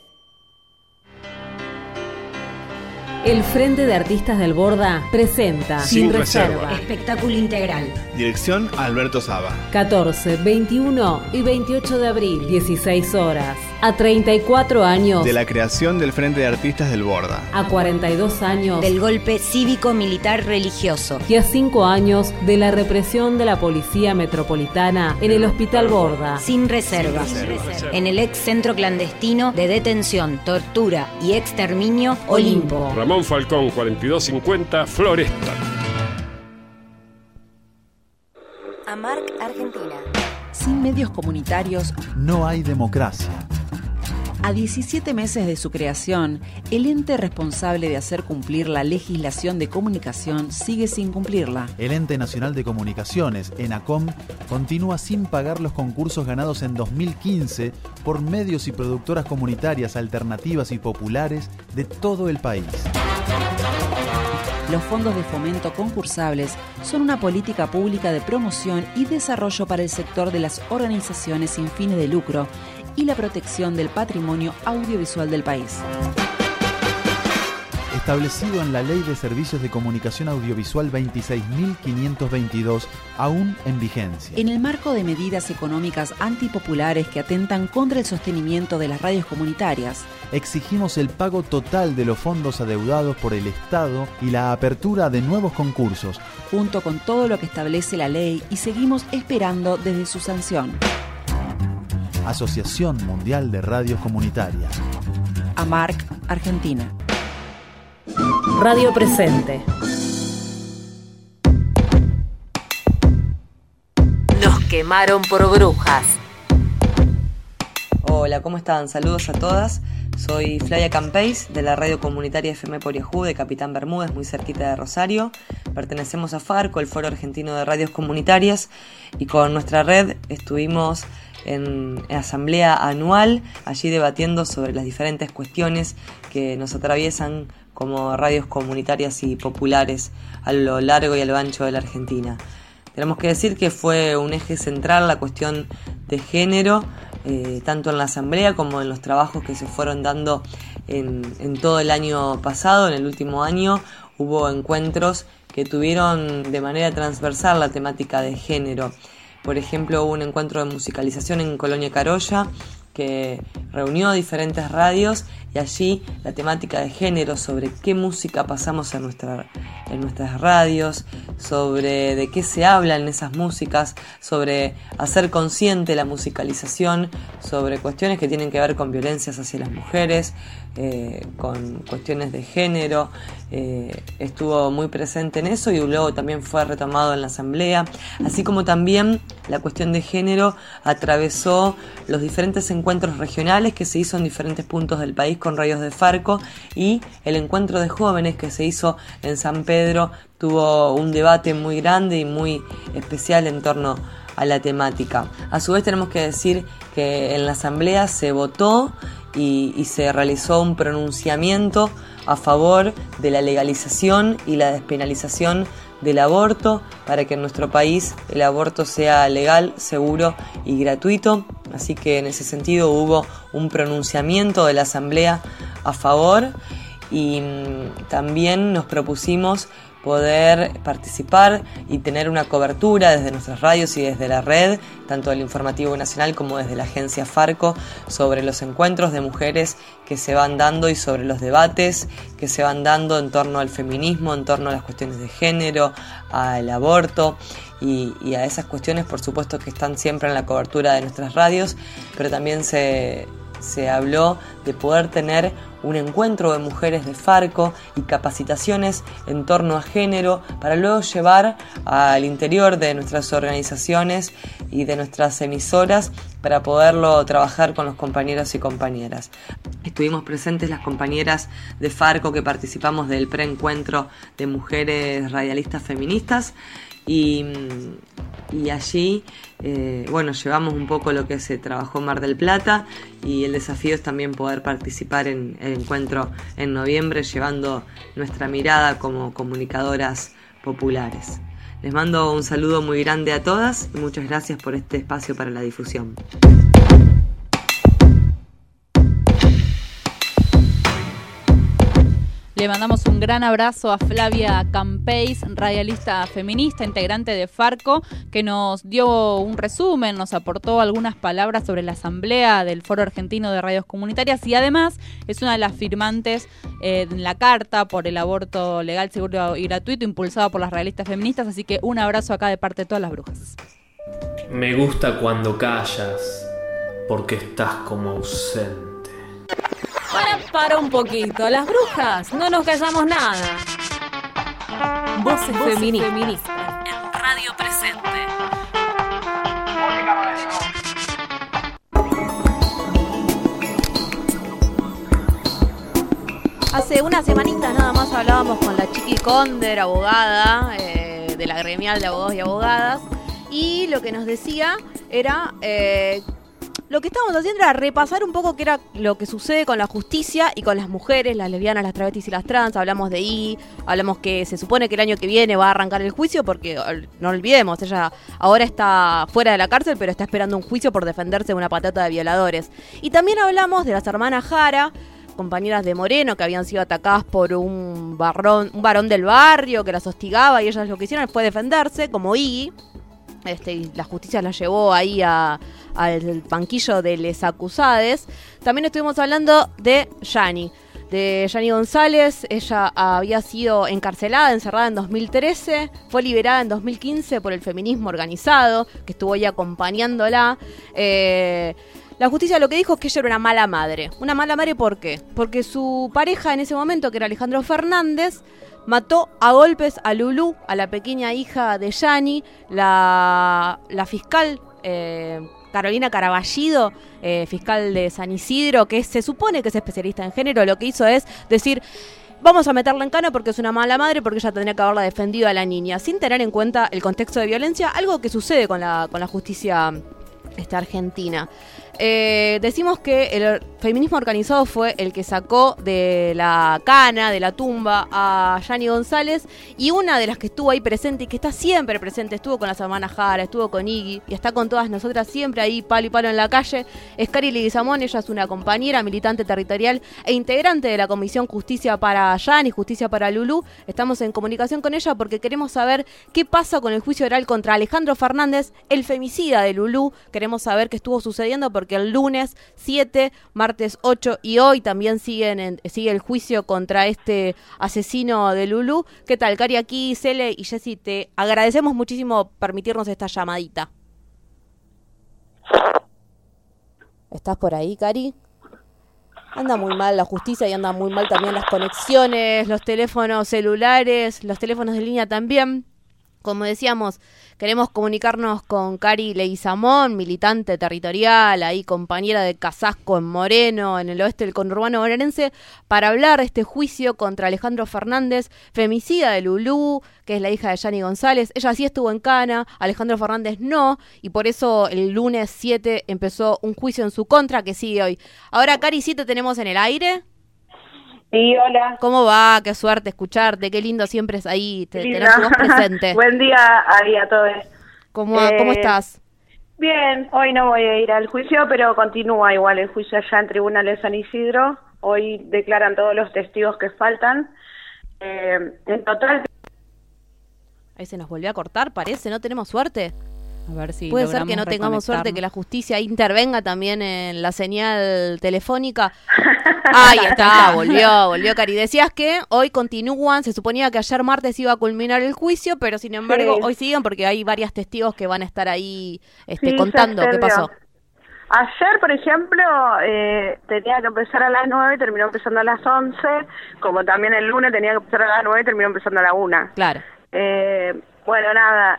El Frente de Artistas del Borda presenta Sin Reserva. Espectáculo integral. Dirección Alberto Saba. 14, 21 y 28 de abril, 16 horas. A 34 años de la creación del Frente de Artistas del Borda. A 42 años del golpe cívico-militar religioso. Y a 5 años de la represión de la Policía Metropolitana en el Hospital Borda. Sin reserva. En el ex centro clandestino de detención, tortura y exterminio Olimpo. Ramón Falcón, 4250, Floresta. AMARC Argentina. Sin medios comunitarios no hay democracia. A 17 meses de su creación, el ente responsable de hacer cumplir la legislación de comunicación sigue sin cumplirla. El Ente Nacional de Comunicaciones, ENACOM, continúa sin pagar los concursos ganados en 2015 por medios y productoras comunitarias alternativas y populares de todo el país. Los fondos de fomento concursables son una política pública de promoción y desarrollo para el sector de las organizaciones sin fines de lucro y la protección del patrimonio audiovisual del país. Establecido en la Ley de Servicios de Comunicación Audiovisual 26.522, aún en vigencia. En el marco de medidas económicas antipopulares que atentan contra el sostenimiento de las radios comunitarias, exigimos el pago total de los fondos adeudados por el Estado y la apertura de nuevos concursos, junto con todo lo que establece la ley, y seguimos esperando desde su sanción. Asociación Mundial de Radios Comunitarias. AMARC Argentina. Radio Presente. Nos quemaron por brujas. Hola, ¿cómo están? Saludos a todas. Soy Flavia Campeis de la radio comunitaria FM Poriajú de Capitán Bermúdez, muy cerquita de Rosario. Pertenecemos a FARCO, el Foro Argentino de Radios Comunitarias, y con nuestra red estuvimos en asamblea anual, allí debatiendo sobre las diferentes cuestiones que nos atraviesan como radios comunitarias y populares a lo largo y a lo ancho de la Argentina. Tenemos que decir que fue un eje central la cuestión de género, tanto en la asamblea como en los trabajos que se fueron dando en todo el año pasado. En el último año hubo encuentros que tuvieron de manera transversal la temática de género. Por ejemplo, hubo un encuentro de musicalización en Colonia Carolla que reunió a diferentes radios, y allí la temática de género, sobre qué música pasamos en nuestras radios, sobre de qué se habla en esas músicas, sobre hacer consciente la musicalización, sobre cuestiones que tienen que ver con violencias hacia las mujeres, con cuestiones de género. Estuvo muy presente en eso y luego también fue retomado en la asamblea, así como también la cuestión de género atravesó los diferentes encuentros regionales que se hizo en diferentes puntos del país con radios de FARCO, y el encuentro de jóvenes que se hizo en San Pedro tuvo un debate muy grande y muy especial en torno a la temática. A su vez tenemos que decir que en la asamblea se votó y se realizó un pronunciamiento a favor de la legalización y la despenalización del aborto, para que en nuestro país el aborto sea legal, seguro y gratuito. Así que en ese sentido hubo un pronunciamiento de la asamblea a favor, y también nos propusimos poder participar y tener una cobertura desde nuestras radios y desde la red, tanto del Informativo Nacional como desde la agencia FARCO, sobre los encuentros de mujeres que se van dando y sobre los debates que se van dando en torno al feminismo, en torno a las cuestiones de género, al aborto y a esas cuestiones, por supuesto, que están siempre en la cobertura de nuestras radios, pero también se se habló de poder tener un encuentro de mujeres de Farco y capacitaciones en torno a género para luego llevar al interior de nuestras organizaciones y de nuestras emisoras para poderlo trabajar con los compañeros y compañeras. Estuvimos presentes las compañeras de Farco que participamos del preencuentro de mujeres radialistas feministas y allí llevamos un poco lo que se trabajó en Mar del Plata, y el desafío es también poder participar en el encuentro en noviembre llevando nuestra mirada como comunicadoras populares. Les mando un saludo muy grande a todas y muchas gracias por este espacio para la difusión. Le mandamos un gran abrazo a Flavia Campeis, radialista feminista, integrante de Farco, que nos dio un resumen, nos aportó algunas palabras sobre la asamblea del Foro Argentino de Radios Comunitarias y además es una de las firmantes en la carta por el aborto legal, seguro y gratuito, impulsado por las radialistas feministas, así que un abrazo acá de parte de todas las brujas. Me gusta cuando callas, porque estás como ausente. Para un poquito, las brujas no nos callamos nada. Voces feministas en Radio Presente. Hace una semanita nada más hablábamos con la Chiqui Conder, abogada de la gremial de abogados y abogadas, y lo que nos decía era... lo que estábamos haciendo era repasar un poco qué era lo que sucede con la justicia y con las mujeres, las lesbianas, las travestis y las trans. Hablamos de hablamos que se supone que el año que viene va a arrancar el juicio porque, no olvidemos, ella ahora está fuera de la cárcel pero está esperando un juicio por defenderse de una patata de violadores. Y también hablamos de las hermanas Jara, compañeras de Moreno, que habían sido atacadas por un varón del barrio que las hostigaba y ellas lo que hicieron fue defenderse, como Iggy. Y la justicia la llevó ahí al banquillo de les acusades. También estuvimos hablando de Yani González. Ella había sido encarcelada, encerrada en 2013, fue liberada en 2015 por el feminismo organizado, que estuvo ahí acompañándola. La justicia lo que dijo es que ella era una mala madre. ¿Una mala madre por qué? Porque su pareja en ese momento, que era Alejandro Fernández, mató a golpes a Lulú, a la pequeña hija de Yani. La fiscal Carolina Caraballido, fiscal de San Isidro, que se supone que es especialista en género, lo que hizo es decir: vamos a meterla en cana porque es una mala madre, porque ella tendría que haberla defendido a la niña, sin tener en cuenta el contexto de violencia, algo que sucede con la justicia argentina. Decimos que el feminismo organizado fue el que sacó de la cana, de la tumba, a Yani González, y una de las que estuvo ahí presente y que está siempre presente, estuvo con las hermanas Jara, estuvo con Iggy y está con todas nosotras siempre ahí palo y palo en la calle, es Cari Leguizamón. Ella es una compañera, militante territorial e integrante de la Comisión Justicia para Yani, Justicia para Lulú. Estamos en comunicación con ella porque queremos saber qué pasa con el juicio oral contra Alejandro Fernández, el femicida de Lulú. Queremos saber qué estuvo sucediendo porque el lunes 7, martes 8 y hoy también sigue el juicio contra este asesino de Lulú. ¿Qué tal, Cari? Aquí Cele y Jessy, te agradecemos muchísimo permitirnos esta llamadita. ¿Estás por ahí, Cari? Anda muy mal la justicia y anda muy mal también las conexiones, los teléfonos celulares, los teléfonos de línea también. Como decíamos, queremos comunicarnos con Cari Leguizamón, militante territorial, ahí compañera de Casasco en Moreno, en el oeste del conurbano bonaerense, para hablar de este juicio contra Alejandro Fernández, femicida de Lulú, que es la hija de Yani González. Ella sí estuvo en cana, Alejandro Fernández no, y por eso el lunes 7 empezó un juicio en su contra que sigue hoy. Ahora, Cari, ¿sí te tenemos en el aire? Sí, hola. ¿Cómo va? Qué suerte escucharte, qué lindo siempre es ahí, tener tu voz presente. Buen día ahí a todos. ¿Cómo estás? Bien, hoy no voy a ir al juicio, pero continúa igual el juicio allá en Tribunal de San Isidro. Hoy declaran todos los testigos que faltan. En total... Ahí se nos volvió a cortar, parece, ¿no tenemos suerte? A ver si puede ser que no tengamos suerte, que la justicia intervenga también en la señal telefónica. Ahí está, volvió Cari. Decías que hoy continúan, se suponía que ayer martes iba a culminar el juicio, pero sin embargo hoy siguen porque hay varios testigos que van a estar ahí contando qué pasó. Ayer, por ejemplo, tenía que empezar a las 9 y terminó empezando a las 11, como también el lunes tenía que empezar a las 9 y terminó empezando a la 1. Claro. Bueno, nada,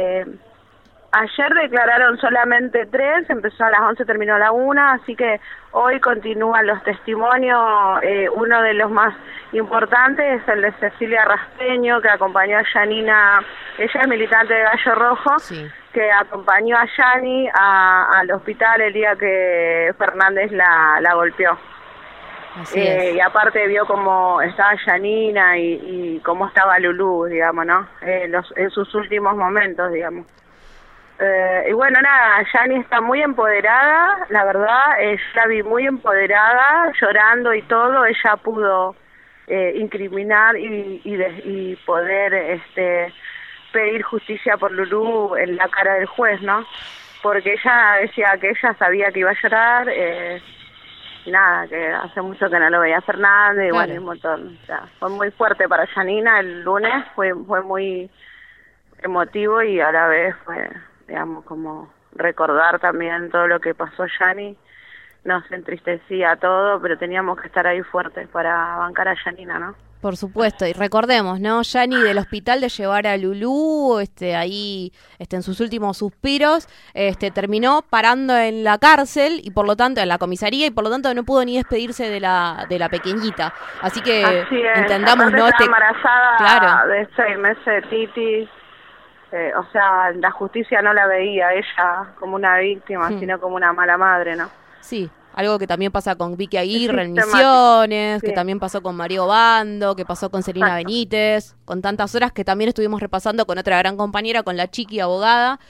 ayer declararon solamente 3, empezó a las 11, terminó a la 1, así que hoy continúan los testimonios. Uno de los más importantes es el de Cecilia Raspeño, que acompañó a Yanina, ella es militante de Gallo Rojo, sí, que acompañó a Yani al hospital el día que Fernández la golpeó. Así es. Y aparte vio cómo estaba Yanina y cómo estaba Lulú, digamos, ¿no? En sus últimos momentos, digamos. Y bueno, nada, Yani está muy empoderada, la verdad, la vi muy empoderada, llorando y todo. Ella pudo incriminar y poder pedir justicia por Lulú en la cara del juez, ¿no? Porque ella decía que ella sabía que iba a llorar, y nada, que hace mucho que no lo veía Fernández, y bueno, un montón. O sea, fue muy fuerte para Yanina el lunes, fue muy emotivo y a la vez fue, digamos, como recordar también todo lo que pasó Yani. Nos entristecía todo, pero teníamos que estar ahí fuertes para bancar a Yanina, ¿no? Por supuesto, y recordemos, ¿no? Yani del hospital de llevar a Lulú, ahí, en sus últimos suspiros, terminó parando en la cárcel y por lo tanto, en la comisaría, y por lo tanto no pudo ni despedirse de la pequeñita. Así que entendamos, aparte ¿no? Estaba embarazada claro, de 6 meses de Titi. O sea, la justicia no la veía ella como una víctima, sino como una mala madre, ¿no? Sí. Algo que también pasa con Vicky Aguirre en Misiones, que también pasó con Mario Bando, que pasó con Celina Benítez, con tantas horas que también estuvimos repasando con otra gran compañera, con la Chiqui, abogada.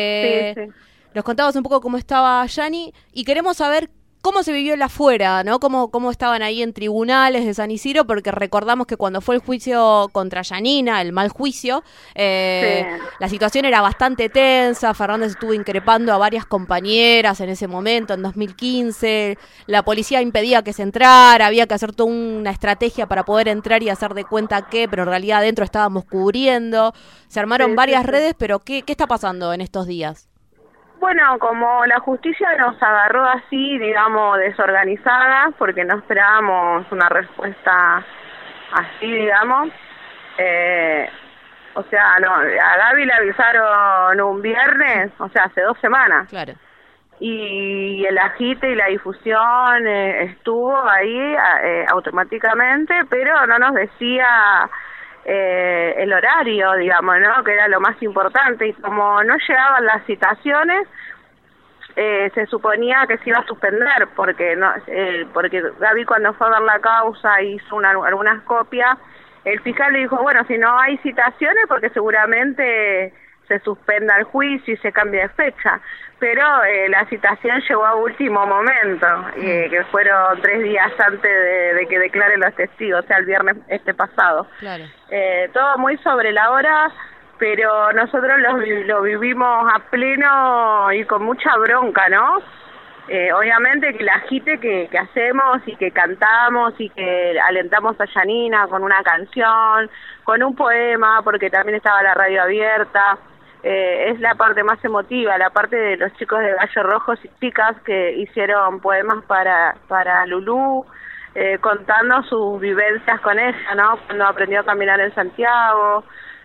Nos contabas un poco cómo estaba Yani y queremos saber cómo se vivió el afuera, ¿no? Cómo estaban ahí en tribunales de San Isidro, porque recordamos que cuando fue el juicio contra Yanina, el mal juicio, la situación era bastante tensa. Fernández estuvo increpando a varias compañeras en ese momento, en 2015. La policía impedía que se entrara, había que hacer toda una estrategia para poder entrar y hacer de cuenta pero en realidad adentro estábamos cubriendo. Se armaron varias redes, pero ¿qué está pasando en estos días? Bueno, como la justicia nos agarró así, digamos, desorganizadas, porque no esperábamos una respuesta así, digamos. O sea, no, a Gaby le avisaron un viernes, o sea, hace 2 semanas. Claro. Y el agite y la difusión estuvo ahí automáticamente, pero no nos decía el horario, digamos, ¿no? Que era lo más importante, y como no llegaban las citaciones, se suponía que se iba a suspender, porque Gaby, cuando fue a ver la causa, hizo algunas copias. El fiscal le dijo, bueno, si no hay citaciones, porque seguramente se suspenda el juicio y se cambie de fecha. Pero la citación llegó a último momento, que fueron 3 días antes de que declaren los testigos, o sea, el viernes pasado. Claro. Todo muy sobre la hora, pero nosotros lo vivimos a pleno y con mucha bronca, ¿no? Obviamente que el agite que hacemos y que cantamos y que alentamos a Yanina con una canción, con un poema, porque también estaba la radio abierta. Es la parte más emotiva, la parte de los chicos de Gallo Rojo y chicas que hicieron poemas para Lulú, contando sus vivencias con ella, ¿no? Cuando aprendió a caminar en Santiago,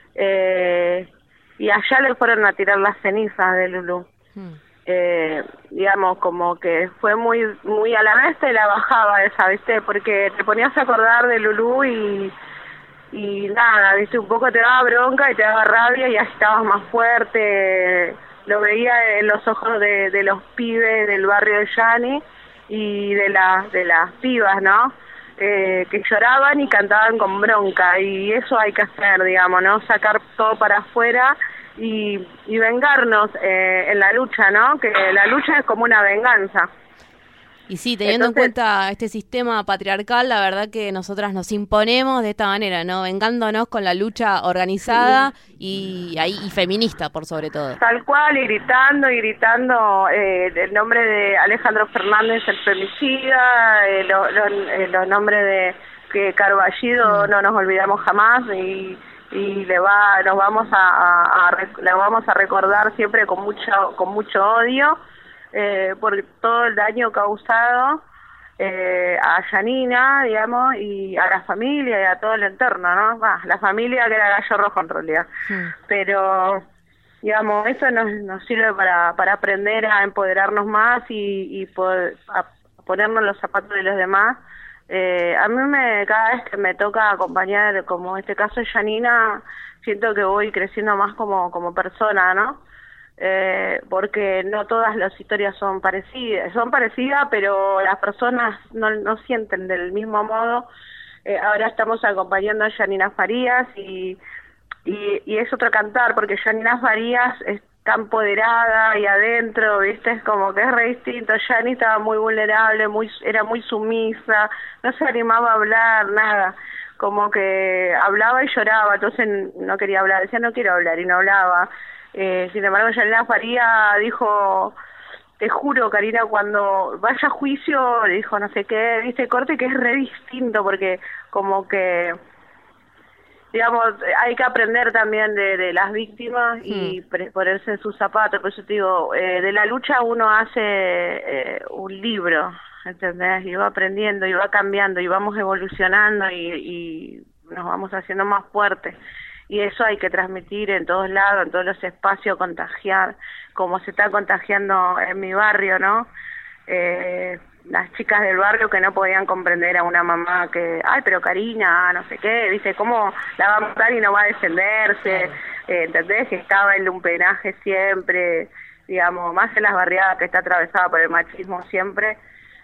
y allá le fueron a tirar las cenizas de Lulú. Digamos, como que fue muy a la vez te la bajaba esa, ¿viste? Porque te ponías a acordar de Lulú y nada, viste, un poco te daba bronca y te daba rabia y así estabas más fuerte. Lo veía en los ojos de los pibes del barrio de Yani y de las pibas, ¿no? Que lloraban y cantaban con bronca, y eso hay que hacer, digamos, ¿no? Sacar todo para afuera y vengarnos en la lucha, ¿no? Que la lucha es como una venganza. Y sí, teniendo en cuenta este sistema patriarcal, la verdad que nosotras nos imponemos de esta manera, ¿no? Vengándonos con la lucha organizada y feminista, por sobre todo. Tal cual, y gritando el nombre de Alejandro Fernández, el femicida, los nombres de que Carballido no nos olvidamos jamás, y nos vamos a recordar siempre con mucho odio. por todo el daño causado a Yanina, digamos, y a la familia y a todo el entorno, ¿no? La familia que era Gallo Rojo en realidad. Pero, digamos, eso nos sirve para aprender a empoderarnos más y poder a ponernos en los zapatos de los demás. A mí cada vez que me toca acompañar, como en este caso de Yanina, siento que voy creciendo más como persona, ¿no? Porque no todas las historias son parecidas, pero las personas no sienten del mismo modo. Ahora estamos acompañando a Yanina Farías y es otro cantar, porque Yanina Farías está empoderada y adentro, ¿viste? Es como que es re distinto. Yani estaba muy vulnerable, era muy sumisa, no se animaba a hablar, nada. Como que hablaba y lloraba, entonces no quería hablar, decía no quiero hablar y no hablaba. Sin embargo, Yanina Farías dijo, te juro, Karina, cuando vaya a juicio, dijo no sé qué, viste, corte, que es re distinto, porque como que, digamos, hay que aprender también de las víctimas y ponerse en sus zapatos. Por eso te digo, de la lucha uno hace un libro, ¿entendés? Y va aprendiendo y va cambiando y vamos evolucionando y nos vamos haciendo más fuertes. Y eso hay que transmitir en todos lados, en todos los espacios, contagiar, como se está contagiando en mi barrio, ¿no? Las chicas del barrio que no podían comprender a una mamá que, ay, pero Karina, no sé qué, dice, ¿cómo la va a matar y no va a defenderse? ¿Entendés? Que estaba el lumpenaje siempre, digamos, más en las barriadas, que está atravesada por el machismo siempre.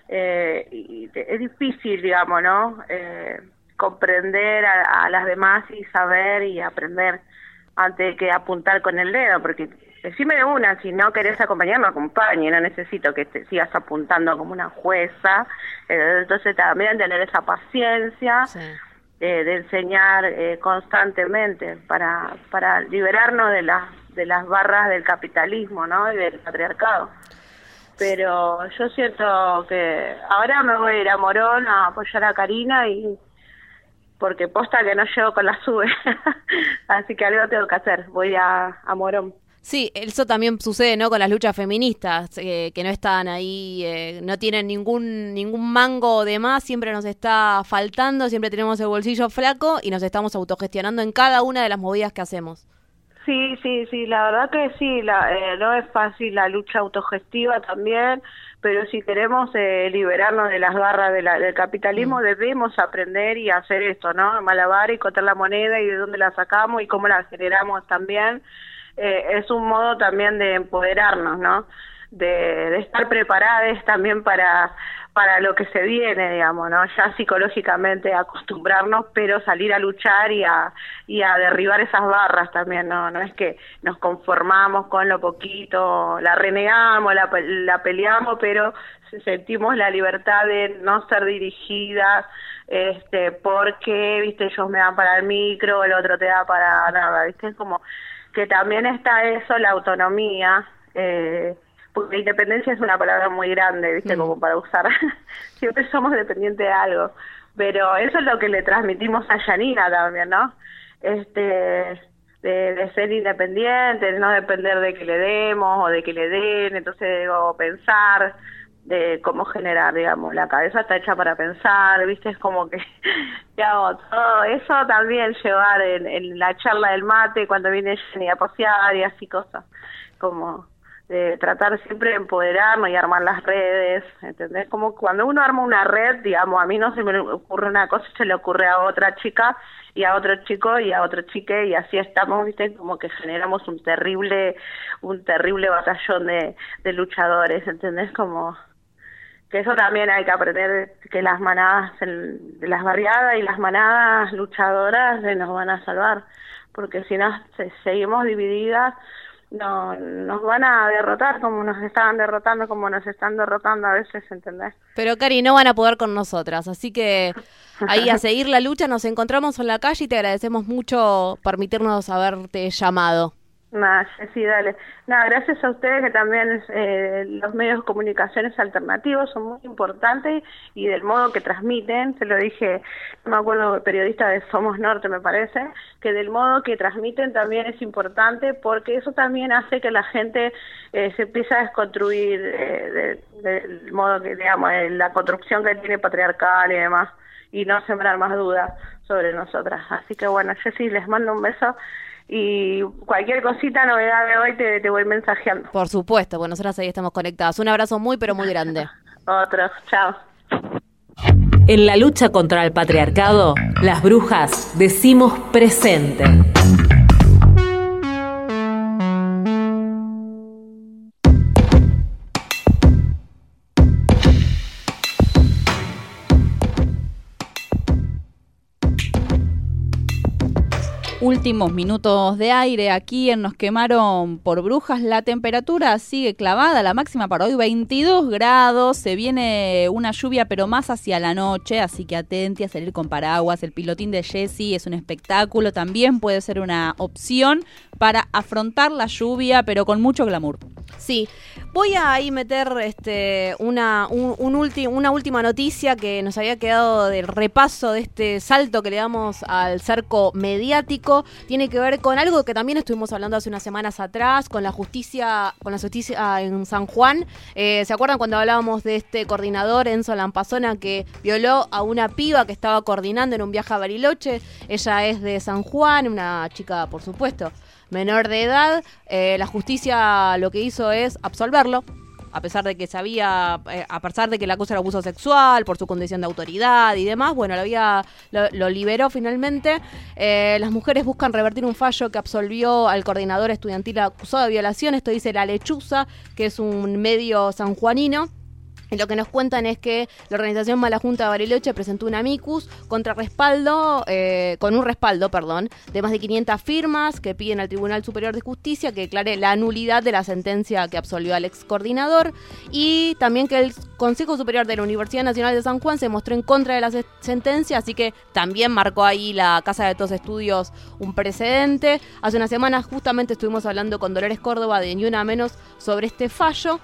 Y es difícil, digamos, ¿no? Comprender a las demás y saber y aprender antes que apuntar con el dedo, porque decime de una, si no querés acompañarme, acompañe, no necesito que te sigas apuntando como una jueza. Entonces también tener esa paciencia de enseñar constantemente para liberarnos de las barras del capitalismo, ¿no? Y del patriarcado. Pero yo siento que ahora me voy a ir a Morón a apoyar a Karina porque posta que no llego con la SUBE, así que algo tengo que hacer, voy a Morón. Sí, eso también sucede, ¿no? Con las luchas feministas, que no están ahí, no tienen ningún mango de más, siempre nos está faltando, siempre tenemos el bolsillo flaco y nos estamos autogestionando en cada una de las movidas que hacemos. Sí, la verdad que sí, no es fácil la lucha autogestiva también, pero si queremos liberarnos de las garras del capitalismo, debemos aprender y hacer esto, ¿no? Malabar y contar la moneda y de dónde la sacamos y cómo la generamos también. Es un modo también de empoderarnos, ¿no? De estar preparados también para lo que se viene, digamos, ¿no? Ya psicológicamente acostumbrarnos, pero salir a luchar y a derribar esas barras también, ¿no? No es que nos conformamos con lo poquito, la renegamos, la peleamos, pero sentimos la libertad de no ser dirigidas, porque, viste, ellos me dan para el micro, el otro te da para nada, viste, es como que también está eso, la autonomía, porque independencia es una palabra muy grande, ¿viste? Como para usar. Siempre somos dependientes de algo. Pero eso es lo que le transmitimos a Yanina también, ¿no? De ser independiente, de no depender de que le demos o de que le den. Entonces, digo, pensar de cómo generar, digamos. La cabeza está hecha para pensar, ¿viste? Es como que, digamos, todo eso también llevar en la charla del mate cuando viene Jenny a pasear y así cosas. Como de tratar siempre de empoderarnos y armar las redes, ¿entendés? Como cuando uno arma una red, digamos, a mí no se me ocurre una cosa, se le ocurre a otra chica y a otro chico y a otro chique y así estamos, ¿viste? Como que generamos un terrible batallón de luchadores, ¿entendés? Como que eso también hay que aprender, que las manadas de las barriadas y las manadas luchadoras nos van a salvar, porque si no seguimos divididas, no nos van a derrotar como nos estaban derrotando, como nos están derrotando a veces, ¿entendés? Pero Cari, no van a poder con nosotras, así que ahí a seguir la lucha. Nos encontramos en la calle y te agradecemos mucho permitirnos haberte llamado. Sí, dale. Gracias a ustedes que también los medios de comunicaciones alternativos son muy importantes y del modo que transmiten, se lo dije, no me acuerdo, periodista de Somos Norte me parece, que del modo que transmiten también es importante porque eso también hace que la gente se empiece a desconstruir del modo que, digamos, la construcción que tiene patriarcal y demás, y no sembrar más dudas sobre nosotras. Así que bueno, Jessy, les mando un beso. Y cualquier cosita, novedad de hoy, te voy mensajeando. Por supuesto, bueno, nosotras ahí estamos conectadas. Un abrazo muy, pero muy grande. Otro, chao. En la lucha contra el patriarcado, las brujas decimos presente. Últimos minutos de aire aquí en Nos Quemaron por Brujas. La temperatura sigue clavada, la máxima para hoy 22 grados, se viene una lluvia pero más hacia la noche, así que atenti a salir con paraguas. El pilotín de Jessy es un espectáculo, también puede ser una opción para afrontar la lluvia pero con mucho glamour. Sí, voy a ahí meter una última noticia que nos había quedado del repaso de este salto que le damos al cerco mediático. Tiene que ver con algo que también estuvimos hablando hace unas semanas atrás, con la justicia en San Juan. ¿Se acuerdan cuando hablábamos de este coordinador, Enzo Lampasona, que violó a una piba que estaba coordinando en un viaje a Bariloche? Ella es de San Juan, una chica, por supuesto, menor de edad. La justicia lo que hizo es absolverlo, a pesar de que a pesar de que la acusa era abuso sexual por su condición de autoridad y demás. Bueno, lo liberó finalmente. Las mujeres buscan revertir un fallo que absolvió al coordinador estudiantil acusado de violación. Esto dice La Lechuza, que es un medio sanjuanino. Y lo que nos cuentan es que la organización Mala Junta de Bariloche presentó un amicus con un respaldo, de más de 500 firmas que piden al Tribunal Superior de Justicia que declare la nulidad de la sentencia que absolvió al ex coordinador, y también que el Consejo Superior de la Universidad Nacional de San Juan se mostró en contra de la sentencia, así que también marcó ahí la Casa de Todos Estudios un precedente. Hace unas semanas justamente estuvimos hablando con Dolores Córdoba de Ni Una Menos sobre este fallo.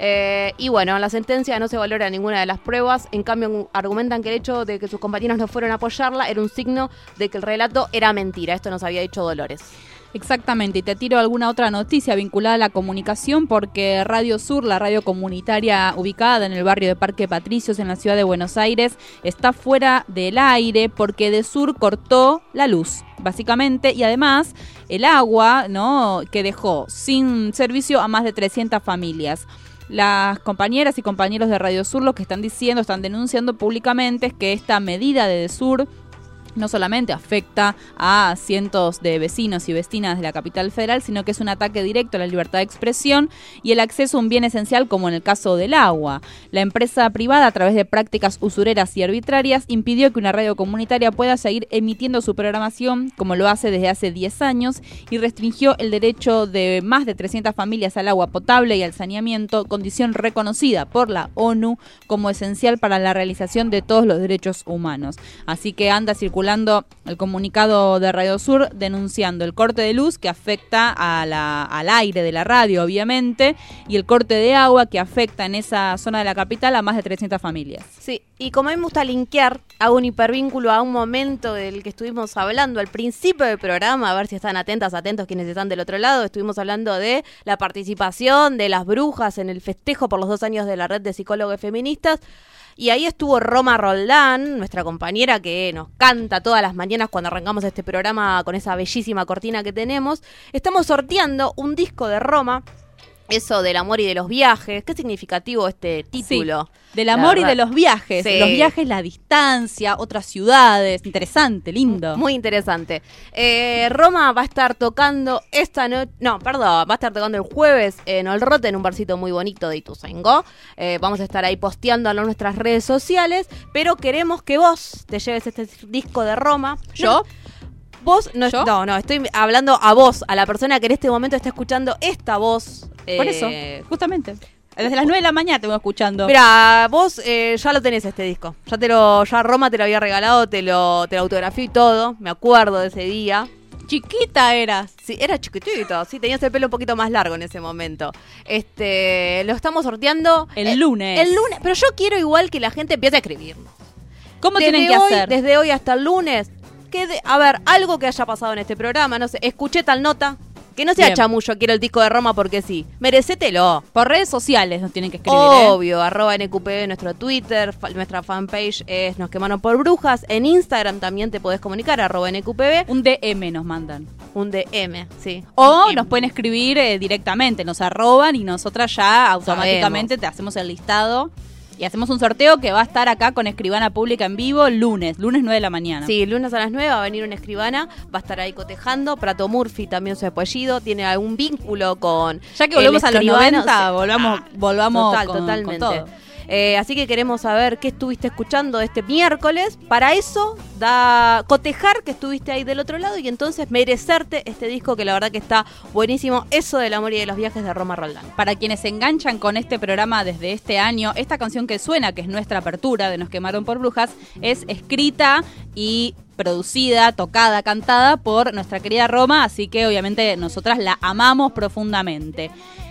Y bueno, en la sentencia no se valora ninguna de las pruebas. En cambio, argumentan que el hecho de que sus compañeros no fueron a apoyarla era un signo de que el relato era mentira. Esto nos había dicho Dolores. Exactamente, y te tiro alguna otra noticia vinculada a la comunicación, porque Radio Sur, la radio comunitaria ubicada en el barrio de Parque Patricios en la ciudad de Buenos Aires, está fuera del aire porque DESUR cortó la luz, básicamente, y además el agua, ¿no?, que dejó sin servicio a más de 300 familias. Las compañeras y compañeros de Radio Sur lo que están denunciando públicamente es que esta medida de DESUR no solamente afecta a cientos de vecinos y vecinas de la capital federal, sino que es un ataque directo a la libertad de expresión y el acceso a un bien esencial como en el caso del agua. La empresa privada, a través de prácticas usureras y arbitrarias, impidió que una radio comunitaria pueda seguir emitiendo su programación como lo hace desde hace 10 años y restringió el derecho de más de 300 familias al agua potable y al saneamiento, condición reconocida por la ONU como esencial para la realización de todos los derechos humanos. Así que anda circulando el comunicado de Radio Sur denunciando el corte de luz que afecta al aire de la radio, obviamente, y el corte de agua que afecta en esa zona de la capital a más de 300 familias. Sí, y como a mí me gusta linkear, hago un hipervínculo a un momento del que estuvimos hablando al principio del programa, a ver si están atentos quienes están del otro lado. Estuvimos hablando de la participación de las brujas en el festejo por los 2 años de la Red de Psicólogos Feministas. Y ahí estuvo Roma Roldán, nuestra compañera que nos canta todas las mañanas cuando arrancamos este programa con esa bellísima cortina que tenemos. Estamos sorteando un disco de Roma, eso del amor y de los viajes. Qué significativo este título. Sí, del amor y de los viajes. Sí. Los viajes, la distancia, otras ciudades. Interesante, lindo. Muy interesante. Roma va a estar tocando va a estar tocando el jueves en Olrote, en un barcito muy bonito de Ituzaingó. Vamos a estar ahí posteándolo en nuestras redes sociales, pero queremos que vos te lleves este disco de Roma. ¿Yo? Vos, no, estoy hablando a vos, a la persona que en este momento está escuchando esta voz. Por eso, justamente. Desde las 9 de la mañana te voy escuchando. Mira, vos ya lo tenés este disco. Ya Roma te lo había regalado, te lo autografió y todo. Me acuerdo de ese día. Chiquita eras. Sí, era chiquitito. Sí, tenías el pelo un poquito más largo en ese momento. Lo estamos sorteando el lunes. El lunes. Pero yo quiero igual que la gente empiece a escribirnos. ¿Cómo tienen que hacer? Desde hoy hasta el lunes. A ver, algo que haya pasado en este programa. No sé, escuché tal nota. Que no sea chamullo, quiero el disco de Roma porque sí. Merecételo. Por redes sociales nos tienen que escribir. Obvio, @NQPB, nuestro Twitter, nuestra fanpage es Nos Quemaron por Brujas. En Instagram también te podés comunicar, @NQPB. Un DM nos mandan. Un DM, sí. O nos pueden escribir directamente, nos arroban y nosotras ya automáticamente te hacemos el listado. Y hacemos un sorteo que va a estar acá con Escribana Pública en vivo lunes 9 de la mañana. Sí, lunes a las 9 va a venir una escribana, va a estar ahí cotejando. Prato Murphy también su apellido, tiene algún vínculo con... Ya que volvemos a los 90, volvamos totalmente. Con todo. Así que queremos saber qué estuviste escuchando este miércoles. Para eso, cotejar que estuviste ahí del otro lado y entonces merecerte este disco que la verdad que está buenísimo. Eso del amor y de los viajes de Roma Roldán. Para quienes se enganchan con este programa desde este año, esta canción que suena, que es nuestra apertura de Nos Quemaron por Brujas, es escrita y producida, tocada, cantada por nuestra querida Roma, así que obviamente nosotras la amamos profundamente.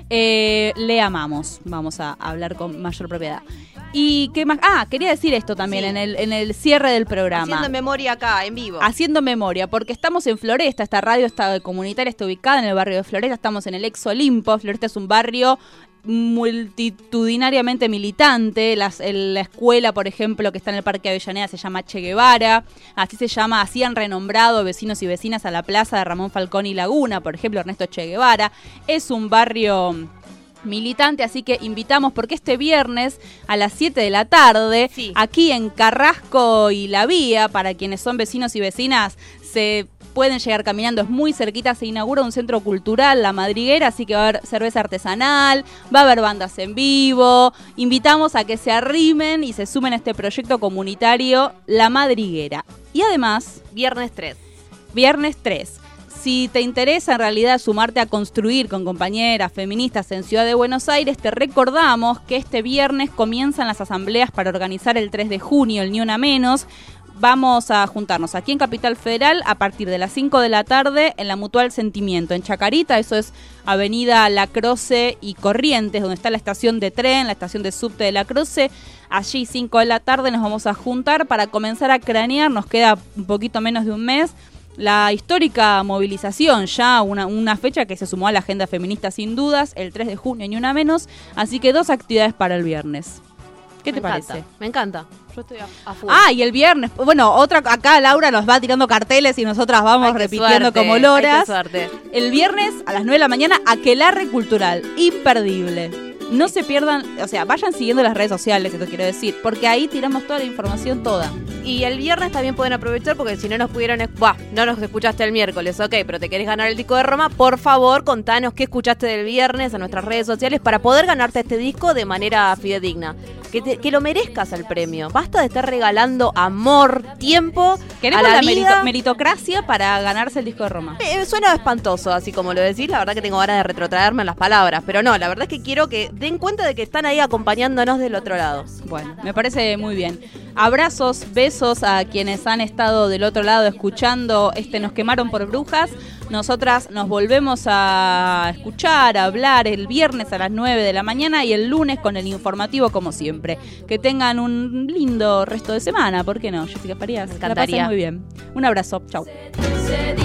Le amamos, vamos a hablar con mayor propiedad. ¿Y qué más? Quería decir esto también en el cierre del programa. Haciendo memoria acá, en vivo. Haciendo memoria, porque estamos en Floresta, esta radio comunitaria está ubicada en el barrio de Floresta, estamos en el ex Olimpo. Floresta es un barrio multitudinariamente militante. La escuela, por ejemplo, que está en el Parque Avellaneda se llama Che Guevara, así han renombrado vecinos y vecinas a la plaza de Ramón Falcón y Laguna, por ejemplo, Ernesto Che Guevara. Es un barrio militante, así que invitamos porque este viernes a las 7 de la tarde, aquí en Carrasco y La Vía, para quienes son vecinos y vecinas, se pueden llegar caminando, es muy cerquita, se inaugura un centro cultural, La Madriguera, así que va a haber cerveza artesanal, va a haber bandas en vivo. Invitamos a que se arrimen y se sumen a este proyecto comunitario La Madriguera. Y además, Viernes 3. Si te interesa en realidad sumarte a construir con compañeras feministas en Ciudad de Buenos Aires, te recordamos que este viernes comienzan las asambleas para organizar el 3 de junio, el Ni Una Menos. Vamos a juntarnos aquí en Capital Federal a partir de las 5 de la tarde en la Mutual Sentimiento, en Chacarita, eso es Avenida La Croce y Corrientes, donde está la estación de tren, la estación de subte de La Croce. Allí 5 de la tarde nos vamos a juntar para comenzar a cranear, nos queda un poquito menos de un mes, la histórica movilización, ya una fecha que se sumó a la agenda feminista sin dudas, el 3 de junio, Ni Una Menos, así que 2 actividades para el viernes. ¿Qué te parece? Me encanta. Yo estoy a full. Y el viernes, bueno, acá Laura nos va tirando carteles y nosotras vamos repitiendo como loras. El viernes a las 9 de la mañana, Aquelarre Cultural, imperdible. No se pierdan, vayan siguiendo las redes sociales, esto quiero decir, porque ahí tiramos toda la información toda. Y el viernes también pueden aprovechar, porque si no nos pudieron, no nos escuchaste el miércoles, pero te querés ganar el disco de Roma, por favor, contanos qué escuchaste del viernes a nuestras redes sociales para poder ganarte este disco de manera fidedigna. Que lo merezcas el premio. Basta de estar regalando amor, tiempo. Queremos la meritocracia para ganarse el disco de Roma. Suena espantoso, así como lo decís. La verdad que tengo ganas de retrotraerme en las palabras. Pero no, la verdad es que quiero que den cuenta de que están ahí acompañándonos del otro lado. Bueno, me parece muy bien. Abrazos, besos a quienes han estado del otro lado escuchando Nos Quemaron por Brujas. Nosotras nos volvemos a escuchar, a hablar el viernes a las 9 de la mañana y el lunes con el informativo como siempre. Que tengan un lindo resto de semana, ¿por qué no? Jessica Farías, me encantaría. La pasen muy bien. Un abrazo, chau.